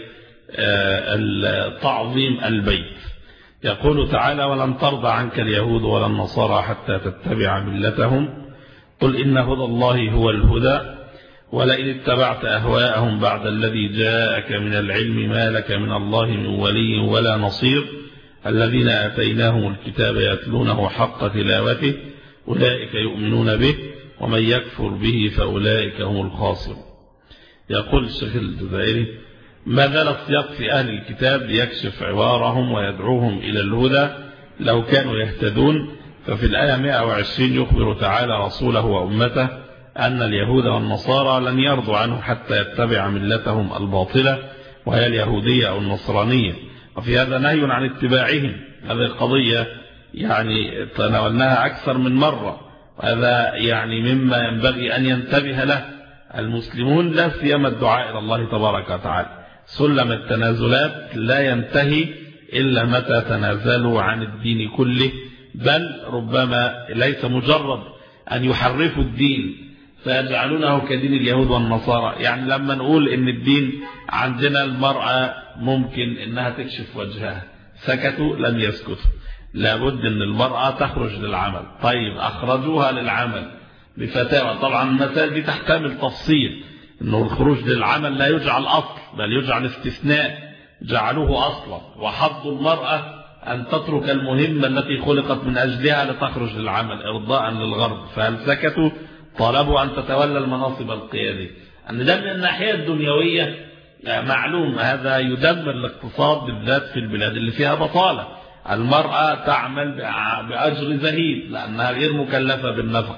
تعظيم البيت. يقول تعالى: ولن ترضى عنك اليهود ولا النصارى حتى تتبع ملتهم، قل إن هدى الله هو الهدى، ولئن اتبعت أهواءهم بعد الذي جاءك من العلم ما لك من الله من ولي ولا نصير، الذين آتيناهم الكتاب يتلونه حق تلاوته أولئك يؤمنون به ومن يكفر به فأولئك هم الخاسرون. يقول الشيخ الجزائري: ما زال السياق في أهل الكتاب يكشف عوارهم ويدعوهم إلى الهدى لو كانوا يهتدون. ففي الآية 120 يخبر تعالى رسوله وأمته أن اليهود والنصارى لن يرضوا عنه حتى يتبع ملتهم الباطلة وهي اليهودية أو النصرانية، وفي هذا نهي عن اتباعهم. هذه القضية يعني تناولناها أكثر من مرة، وهذا يعني مما ينبغي أن ينتبه له المسلمون، لا سيما الدعاء إلى الله تبارك وتعالى. سلم التنازلات لا ينتهي إلا متى تنازلوا عن الدين كله، بل ربما ليس مجرد أن يحرفوا الدين فيجعلونه كدين اليهود والنصارى. يعني لما نقول إن الدين عندنا المرأة ممكن إنها تكشف وجهها، سكتوا لم يسكتوا، لابد أن المرأة تخرج للعمل. طيب أخرجوها للعمل بفتاوى، طبعا المسائل دي تحتمل تفصيل، أنه الخروج للعمل لا يجعل أصل بل يجعل استثناء، جعلوه أصلا، وحضوا المرأة أن تترك المهمة التي خلقت من أجلها لتخرج للعمل إرضاء للغرب، فهل سكتوا؟ طلبوا أن تتولى المناصب القيادية. أن ده من الناحية الدنيوية معلوم، هذا يدمر الاقتصاد بالذات في البلاد اللي فيها بطالة. المرأة تعمل بأجر زهيد لأنها غير مكلفة بالنفق.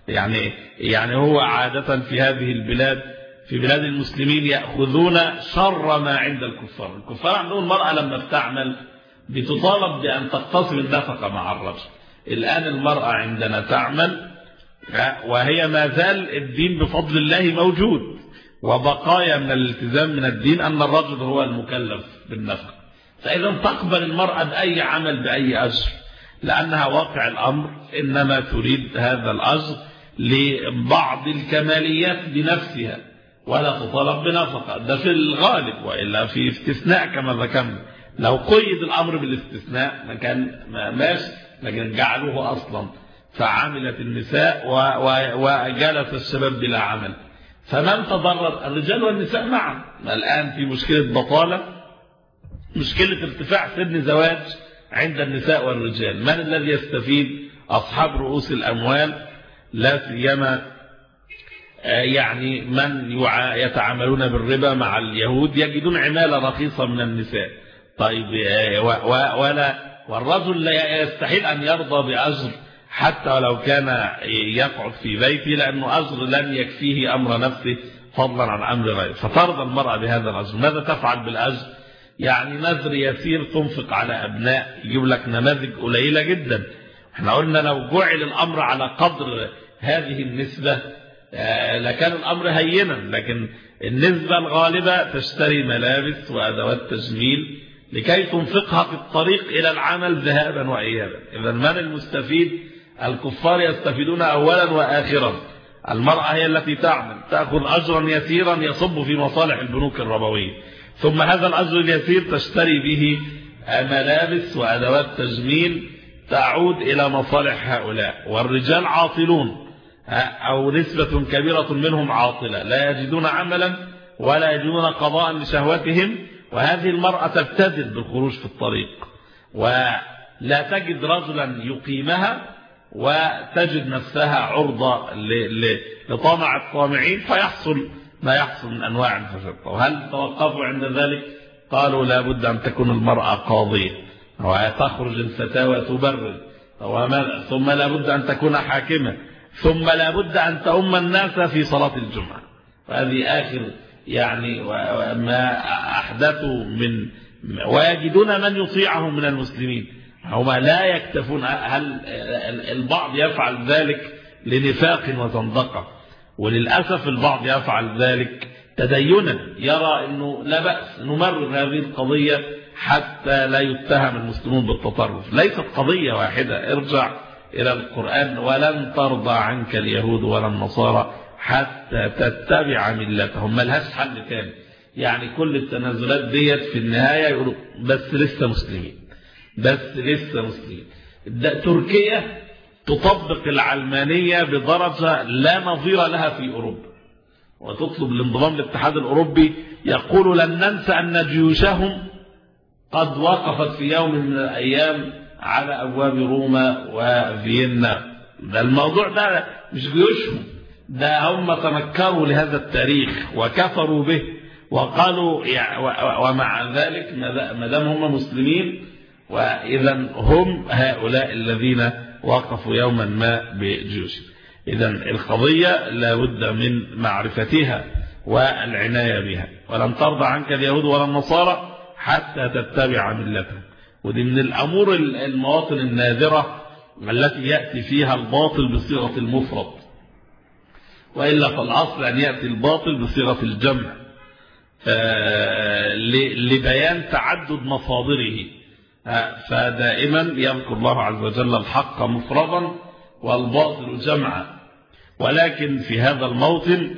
يعني هو عادة في هذه البلاد، في بلاد المسلمين، يأخذون شر ما عند الكفار. الكفار عندهم المرأة لما بتعمل بتطالب بأن تقتسم النفقة مع الرجل. الآن المرأة عندنا تعمل وهي ما زال الدين بفضل الله موجود، وبقايا من الالتزام من الدين أن الرجل هو المكلف بالنفقة. فإذا تقبل المرأة بأي عمل بأي أجر، لأنها واقع الأمر إنما تريد هذا الأجر لبعض الكماليات بنفسها ولا تطالب بنفقة. ده في الغالب، وإلا في استثناء كما ذكرنا. لو قيد الأمر بالاستثناء ما كان ماشي، لكن جعلوه أصلا، فعملت النساء وجلس الشباب بلا عمل. فمن تضرر؟ الرجال والنساء معا. الآن في مشكلة بطالة، مشكلة ارتفاع سن زواج عند النساء والرجال. من الذي يستفيد؟ أصحاب رؤوس الأموال، لا سيما يعني من يتعاملون بالربا مع اليهود، يجدون عمالة رخيصة من النساء. طيب والرجل لا يستحيل أن يرضى بأجر حتى ولو كان يقعد في بيته، لأنه أجر لن يكفيه أمر نفسه فضلا عن أمر غيره، فترضى المرأة بهذا الأجر. ماذا تفعل بالأجر؟ يعني نذر يسير تنفق على أبناء، يجيب لك نماذج قليلة جدا. احنا قلنا لو جعل الأمر على قدر هذه النسبة لكان الأمر هينا، لكن النسبة الغالبة تشتري ملابس وأدوات تجميل لكي تنفقها في الطريق إلى العمل ذهابا وإيابا. إذا من المستفيد؟ الكفار يستفيدون أولا وآخرا. المرأة هي التي تعمل، تأخذ أجرا يسيرا يصب في مصالح البنوك الربوية، ثم هذا الأجر اليسير تشتري به ملابس وأدوات تجميل تعود إلى مصالح هؤلاء. والرجال عاطلون، أو نسبة كبيرة منهم عاطلة، لا يجدون عملا ولا يجدون قضاء لشهواتهم، وهذه المرأة تبتدل بالخروج في الطريق ولا تجد رجلا يقيمها، وتجد نفسها عرضة لطمع الطامعين، فيحصل ما يحصل من أنواع الفساد. وهل توقفوا عند ذلك؟ قالوا لا بد أن تكون المرأة قاضية، وتخرج الفتاوى تبرر، ثم لا بد أن تكون حاكمة، ثم لا بد أن تؤم الناس في صلاة الجمعة. وهذه آخر يعني ما أحدثوا من، ويجدون من يطيعهم من المسلمين. هم لا يكتفون. هل البعض يفعل ذلك لنفاق وزندقة، وللأسف البعض يفعل ذلك تدينا، يرى أنه لا بأس نمرر هذه القضية حتى لا يتهم المسلمون بالتطرف. ليست قضية واحدة، ارجع إلى القرآن: ولن ترضى عنك اليهود ولا النصارى حتى تتبع ملتهم. ملهاش حل تاني. يعني كل التنازلات ديت في النهاية يقولوا بس لسه مسلمين، بس لسه مسلمين. تركيا تطبق العلمانية بدرجة لا نظير لها في أوروبا، وتطلب الانضمام للاتحاد الأوروبي. يقول لن ننسى أن جيوشهم قد وقفت في يوم من الأيام على أبواب روما وفيينا. ده الموضوع ده مش جيوشهم، ده هم تنكروا لهذا التاريخ وكفروا به وقالوا ومع ذلك ما دام هم مسلمين، وإذا هم هؤلاء الذين وقفوا يوما ما بجيوشهم. إذا القضية لا بد من معرفتها والعناية بها. ولن ترضى عنك اليهود ولا النصارى حتى تتبع ملتهم. ودي من الأمور المواطن النادرة التي يأتي فيها الباطل بصيغة المفرد، وإلا فالأصل أن يأتي الباطل بصيغة الجمع لبيان تعدد مصادره. فدائما يذكر الله عز وجل الحق مفردا والباطل جمعا، ولكن في هذا الموطن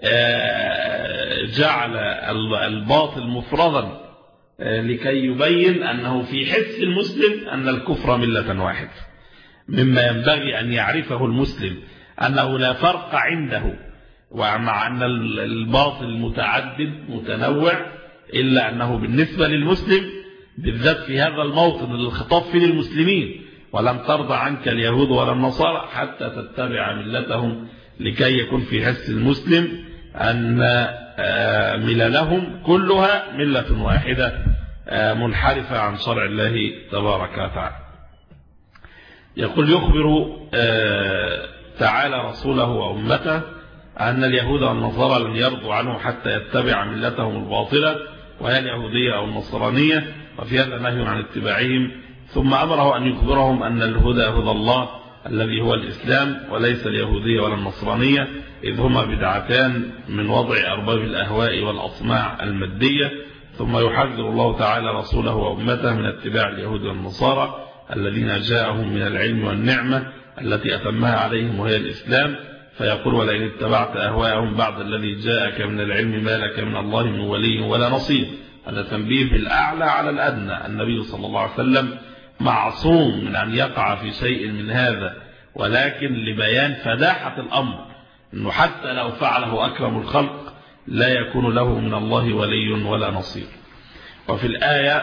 جعل الباطل مفردا لكي يبين أنه في حس المسلم أن الكفر ملة واحدة. مما ينبغي أن يعرفه المسلم أنه لا فرق عنده، ومع أن الباطل متعدد متنوع، إلا أنه بالنسبة للمسلم بالذات في هذا الموطن اللي الخطاب فيه للمسلمين: ولن ترضى عنك اليهود ولا النصارى حتى تتبع ملتهم، لكي يكون في حس المسلم أن مللهم كلها ملة واحدة منحرفة عن شرع الله تبارك وتعالى. يقول: يخبر تعالى رسوله وأمته أن اليهود والنصارى لن يرضوا عنه حتى يتبع ملتهم الباطلة، وهي اليهودية أو النصرانية، وفي هذا نهي عن اتباعهم. ثم أمره أن يخبرهم أن الهدى هدى الله الذي هو الإسلام، وليس اليهودية ولا النصرانية، إذ هما بدعتان من وضع أرباب الأهواء والأطماع المادية. ثم يحذر الله تعالى رسوله وأمته من اتباع اليهود والنصارى الذين جاءهم من العلم والنعمة التي أتمها عليهم وهي الإسلام، فيقول: ولئن اتبعت أهواءهم بعد الذي جاءك من العلم ما لك من الله من ولي ولا نصير. هذا تنبيه بالأعلى على الأدنى. النبي صلى الله عليه وسلم معصوم من أن يقع في شيء من هذا، ولكن لبيان فداحة الأمر أنه حتى لو فعله أكرم الخلق لا يكون له من الله ولي ولا نصير. وفي الآية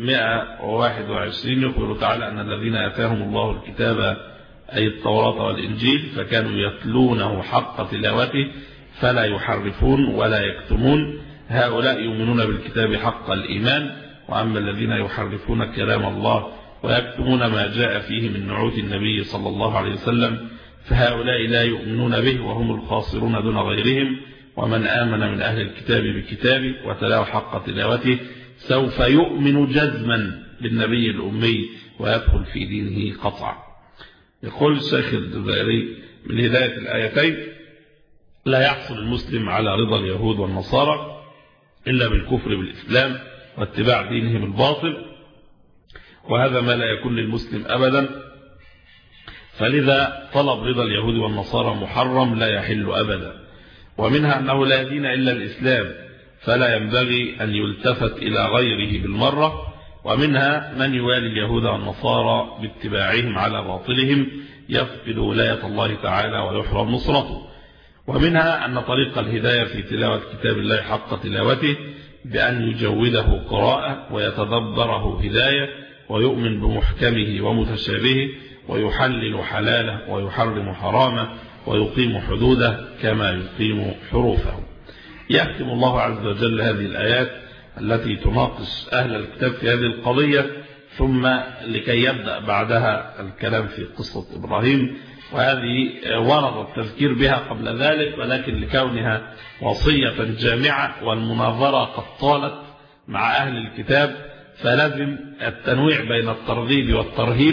121 يخبر تعالى أن الذين آتاهم الله الكتاب أي التوراة والإنجيل فكانوا يتلونه حق تلاوته فلا يحرفون ولا يكتمون، هؤلاء يؤمنون بالكتاب حق الإيمان. وأما الذين يحرفون كلام الله ويكتمون ما جاء فيه من نعوت النبي صلى الله عليه وسلم فهؤلاء لا يؤمنون به وهم الخاسرون دون غيرهم. ومن آمن من أهل الكتاب بكتابه وتلاه حق تلاوته سوف يؤمن جزما بالنبي الأمي ويدخل في دينه قطعا. يقول الشيخ الجزائري من هداية الآيتين: لا يحصل المسلم على رضا اليهود والنصارى إلا بالكفر بالإسلام واتباع دينهم الباطل، وهذا ما لا يكون للمسلم أبدا، فلذا طلب رضا اليهود والنصارى محرم لا يحل أبدا. ومنها أنه لا دين إلا الإسلام، فلا ينبغي أن يلتفت إلى غيره بالمرة. ومنها من يوالي اليهود والنصارى باتباعهم على باطلهم يفقد ولاية الله تعالى ويحرم نصرته. ومنها أن طريق الهداية في تلاوة كتاب الله حق تلاوته بأن يجوده قراءة ويتدبره هداية ويؤمن بمحكمه ومتشابهه ويحلل حلاله ويحرم حرامه ويقيم حدوده كما يقيم حروفه. يختم الله عز وجل هذه الآيات التي تناقش أهل الكتاب في هذه القضية، ثم لكي يبدأ بعدها الكلام في قصة إبراهيم، وهذه ورد التذكير بها قبل ذلك، ولكن لكونها وصية جامعة والمناظرة قد طالت مع أهل الكتاب فلازم التنويع بين الترغيب والترهيب،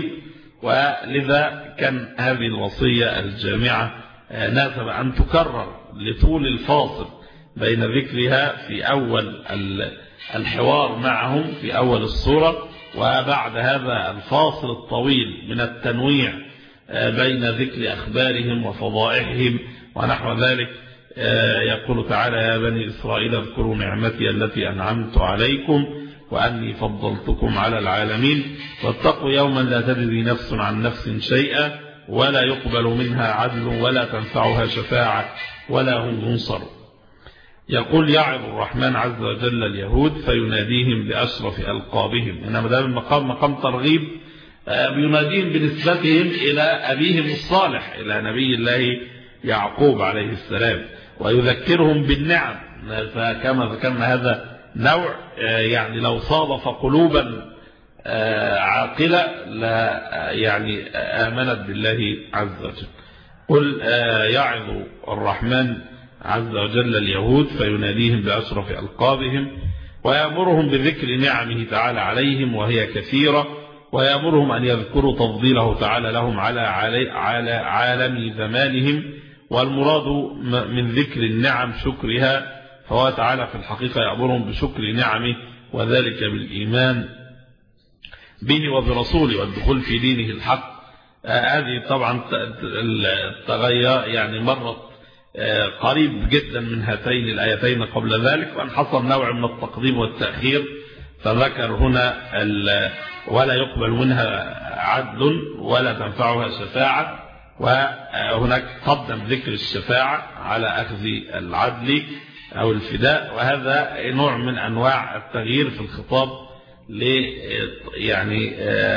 ولذا كان هذه الوصية الجامعة ناسب أن تكرر لطول الفاصل بين ذكرها في أول الحوار معهم في أول السورة، وبعد هذا الفاصل الطويل من التنويع بين ذكر أخبارهم وفضائحهم ونحو ذلك. يقول تعالى: يا بني إسرائيل اذكروا نعمتي التي أنعمت عليكم وأني فضلتكم على العالمين واتقوا يوما لا تجزي نفس عن نفس شيئا ولا يقبل منها عدل ولا تنفعها شفاعة ولا هم ينصرون. يقول: يعظ الرحمن عز وجل اليهود فيناديهم بأشرف ألقابهم. إنما ده مقام ترغيب، بيناديهم بنسبتهم إلى أبيهم الصالح، إلى نبي الله يعقوب عليه السلام، ويذكرهم بالنعم. فكما ذكرنا هذا نوع يعني لو صادف قلوبا عاقلة لا يعني آمنت بالله عز وجل. قل: يعظ الرحمن عز وجل اليهود فيناديهم بأشرف ألقابهم ويأمرهم بذكر نعمه تعالى عليهم وهي كثيرة، ويأمرهم أن يذكروا تفضيله تعالى لهم على عالم زمانهم. والمراد من ذكر النعم شكرها، فهو تعالى في الحقيقة يأمرهم بشكر نعمه، وذلك بالإيمان به وبرسوله والدخول في دينه الحق. هذه طبعا تغير يعني مرت قريب جدا من هاتين الآيتين قبل ذلك، وأن حصل نوع من التقديم والتأخير، فذكر هنا ولا يقبل منها عدل ولا تنفعها شفاعة، وهناك قدم ذكر الشفاعة على أخذ العدل أو الفداء، وهذا نوع من أنواع التغيير في الخطاب يعني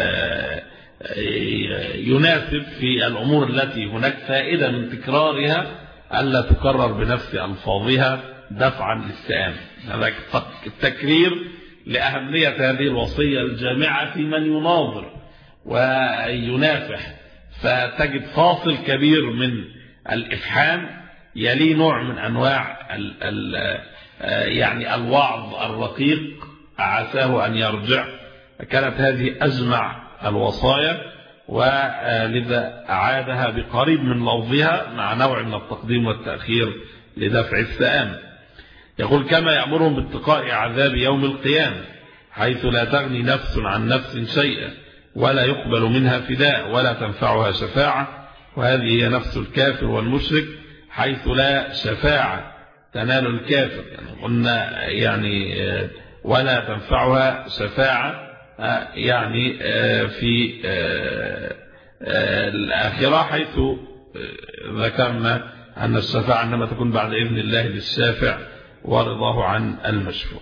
يناسب في الأمور التي هناك فائدة من تكرارها ألا تكرر بنفس ألفاظها دفعا للسئام. هذا التكرير لأهمية هذه الوصية الجامعة في من يناظر وينافح، فتجد فاصل كبير من الإفحام يلي نوع من أنواع يعني الوعظ الرقيق عساه أن يرجع. كانت هذه أجمع الوصايا، ولذا أعادها بقريب من لفظها مع نوع من التقديم والتأخير لدفع السآم. يقول: كما يأمرهم باتقاء عذاب يوم القيامة حيث لا تغني نفس عن نفس شيئا ولا يقبل منها فداء ولا تنفعها شفاعة، وهذه هي نفس الكافر والمشرك، حيث لا شفاعة تنال الكافر. يعني قلنا يعني ولا تنفعها شفاعة يعني في الآخرة، حيث ذكرنا أن الشفاعة إنما تكون بعد إذن الله للشافع ورضاه عن المشفوع.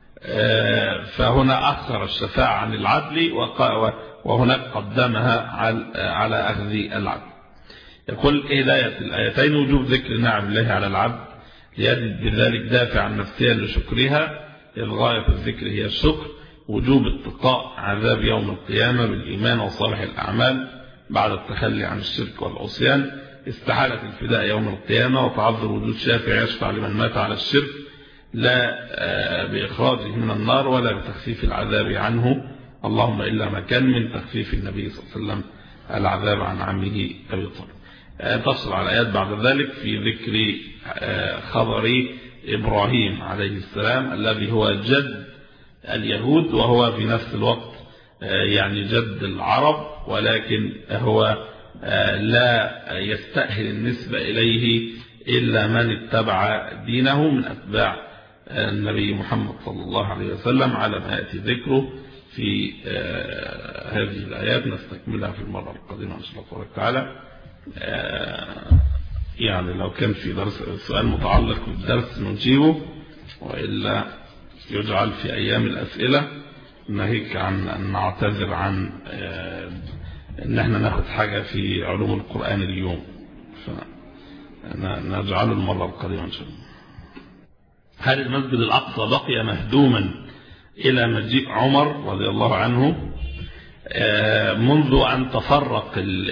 فهنا أخر الشفاعة عن العدل، وهناك قدمها على أخذ العدل. يقول: هداية الآيتين وجوب ذكر نعم الله على العبد ليجد بذلك دافعا نفسيا لشكرها، إذ غاية الذكر هي الشكر. وجوب اتقاء عذاب يوم القيامة بالإيمان وصالح الأعمال بعد التخلي عن الشرك والعصيان. استحالة الفداء يوم القيامة، وتعذر وجود شافع يشفع لمن مات على الشرك، لا بإخراجه من النار ولا بتخفيف العذاب عنه، اللهم إلا ما كان من تخفيف النبي صلى الله عليه وسلم العذاب عن عمه أبي طالب. تصل على الآيات بعد ذلك في ذكر خبر إبراهيم عليه السلام الذي هو جد اليهود، وهو في نفس الوقت يعني جد العرب، ولكن هو لا يستأهل النسبة إليه إلا من اتبع دينه من أتباع النبي محمد صلى الله عليه وسلم على ما يأتي ذكره في هذه الآيات. نستكملها في المرة القادمة إن شاء الله تعالى. يعني لو كان في درس سؤال متعلق بالدرس نجيبه، وإلا يجعل في أيام الأسئلة، ناهيك عن أن نعتذر عن أن احنا ناخد حاجة في علوم القرآن اليوم، فنجعله المرة القادمة إن شاء الله. هل المسجد الأقصى بقي مهدوما إلى مجيء عمر رضي الله عنه؟ منذ أن تفرق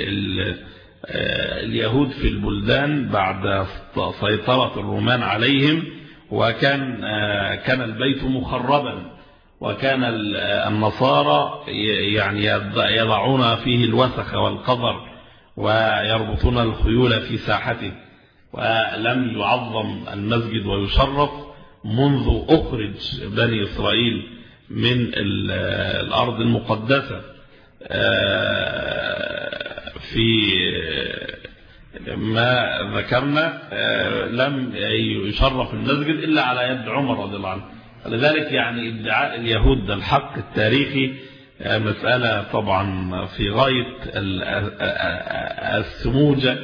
اليهود في البلدان بعد سيطرة الرومان عليهم، وكان البيت مخربا، وكان النصارى يعني يضعون فيه الوسخ والقذر ويربطون الخيول في ساحته، ولم يعظم المسجد ويشرف منذ أخرج بني إسرائيل من الأرض المقدسة. في ما ذكرنا لم يشرف المسجد إلا على يد عمر رضي الله عنه. لذلك يعني ادعاء اليهود الحق التاريخي مسألة طبعا في غاية السموجة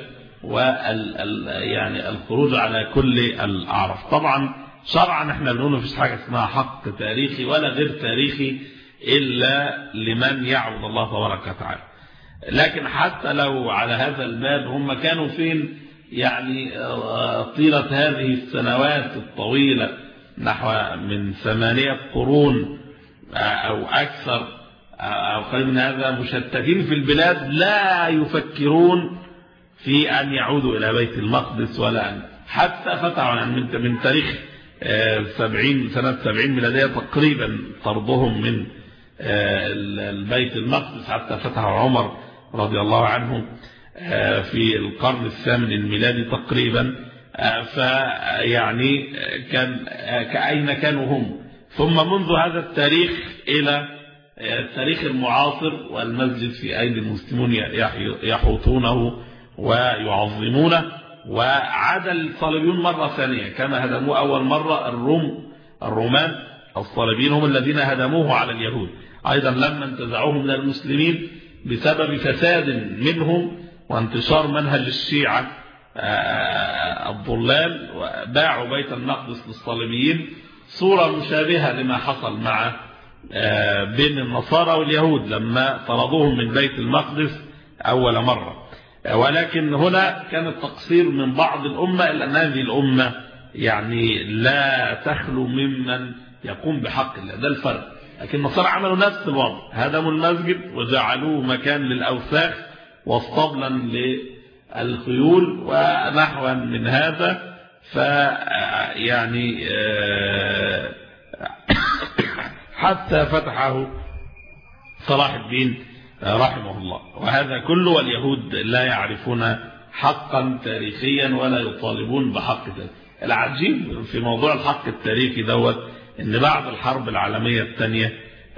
يعني الخروج على كل الأعراف. طبعا شرعا احنا بنقول مفيش حاجة اسمها حق تاريخي ولا غير تاريخي إلا لمن يعبد الله تبارك وتعالى. لكن حتى لو على هذا الباب هم كانوا فين يعني طيلة هذه السنوات الطويلة نحو من 8 قرون أو أكثر أو قريب من هذا مشتتين في البلاد، لا يفكرون في أن يعودوا إلى بيت المقدس ولا أن حتى فتحوا من تاريخ 70 سنة 70 ميلادية تقريبا طردهم من البيت المقدس، حتى فتح عمر رضي الله عنه في القرن الثامن الميلادي تقريبا. فيعني كأين كانوا هم؟ ثم منذ هذا التاريخ إلى التاريخ المعاصر والمسجد في أيدي المسلمون يحوطونه ويعظمونه. وعاد الصليبيون مرة ثانية كما هدموه أول مرة الرومان. الصليبيين هم الذين هدموه على اليهود أيضا لما انتزعوه من المسلمين بسبب فساد منهم وانتشار منهج الشيعة الضلال، وباعوا بيت المقدس للصليبيين. صورة مشابهة لما حصل مع بين النصارى واليهود لما طردوهم من بيت المقدس أول مرة. ولكن هنا كان التقصير من بعض الأمة، إلا أن هذه الأمة يعني لا تخلو ممن يقوم بحق الله، ده الفرق. لكن النصارى عملوا نفس الوضع، هدموا المسجد وجعلوه مكان للأوساخ واسطبلا للخيول ونحوا من هذا. فيعني حتى فتحه صلاح الدين رحمه الله. وهذا كله واليهود لا يعرفون حقا تاريخيا ولا يطالبون بحق تاريخي. العجيب في موضوع الحق التاريخي دوت ان بعد الحرب العالمية الثانية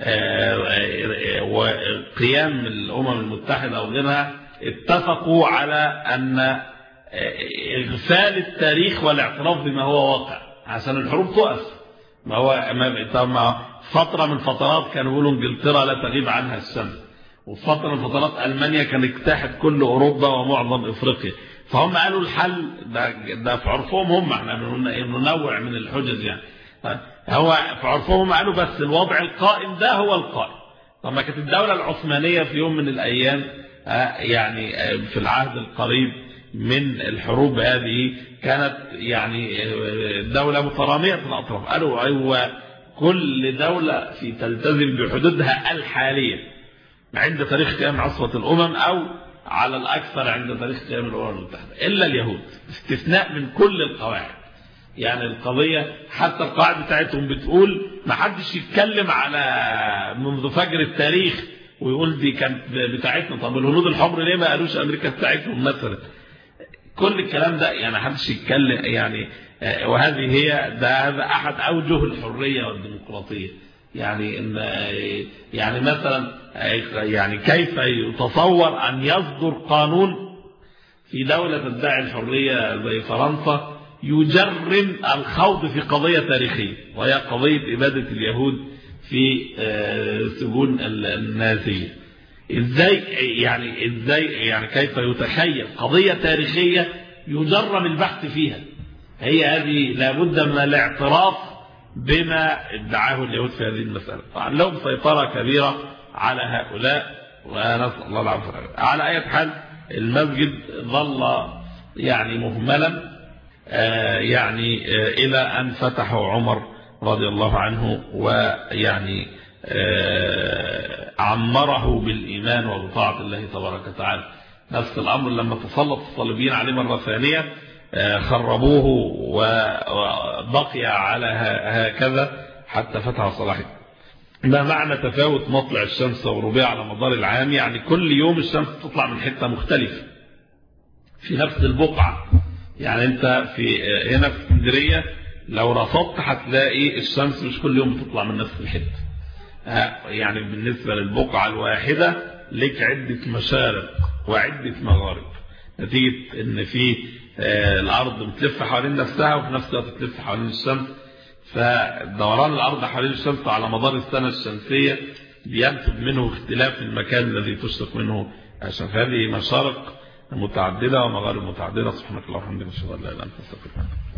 وقيام الأمم المتحدة وغيرها اتفقوا على أن إغفال التاريخ والاعتراف بما هو واقع عشان الحروب تقف. ما هو فترة من فترات كانوا يقولوا انجلترا لا تغيب عنها الشمس، وفترة من فترات ألمانيا كان اجتاحت كل أوروبا ومعظم إفريقيا. فهم قالوا الحل ده في عرفهم هم، احنا بننوع من الحجج يعني. هو في عرفهم قالوا بس الوضع القائم ده هو القائم. طب ما كانت الدولة العثمانية في يوم من الأيام يعني في العهد القريب من الحروب هذه كانت يعني دولة مترامية في الأطراف. قالوا أيوة كل دولة في تلتزم بحدودها الحالية عند تاريخ قيام عصبة الأمم، أو على الأكثر عند تاريخ قيام الأمم المتحدة، إلا اليهود استثناء من كل القواعد. يعني القضية حتى القواعد بتاعتهم بتقول ما حدش يتكلم على منذ فجر التاريخ ويقول دي كانت بتاعتنا. طب الهنود الحمر ليه ما قالوش أمريكا بتاعتهم مثلا؟ كل الكلام ده يعني حدش يتكلم يعني. وهذه هي ده أحد أوجه الحرية والديمقراطية، يعني مثلا يعني كيف يتصور أن يصدر قانون في دولة تدعي الحرية زي فرنسا يجرم الخوض في قضية تاريخية وهي قضية إبادة اليهود في سجون النازية؟ ازاي يعني كيف يتخيل قضية تاريخية يجرم البحث فيها؟ هي هذه لابد من الاعتراف بما ادعاه اليهود في هذه المسألة. لهم سيطرة كبيرة على هؤلاء ونسأل الله العافية. على أي حال المسجد ظل يعني مهملا إلى أن فتحه عمر رضي الله عنه، ويعني عمره بالإيمان وبطاعة الله تبارك وتعالى. نفس الأمر لما تسلط الصليبيين عليه مرة ثانية خربوه وبقي على هكذا حتى فتح صلاح. ما معنى تفاوت مطلع الشمس وغروبها على مدار العام؟ يعني كل يوم الشمس تطلع من حتة مختلفة في نفس البقعة. يعني انت هنا في اسكندرية لو رصدت هتلاقي الشمس مش كل يوم بتطلع من نفس الحتة. يعني بالنسبة للبقعة الواحدة لك عدة مشارق وعدة مغارب، نتيجة ان في الارض بتلف حوالين نفسها وفي نفس الوقت بتلف حوالين الشمس. فدوران الارض حوالين الشمس على مدار السنة الشمسية بينتج منه اختلاف المكان الذي تشرق منه عشان هذه مشارق متعددة ومغارب متعددة. سبحانك اللهم وبحمدك اشهد ان لا اله الا انت استغفرك.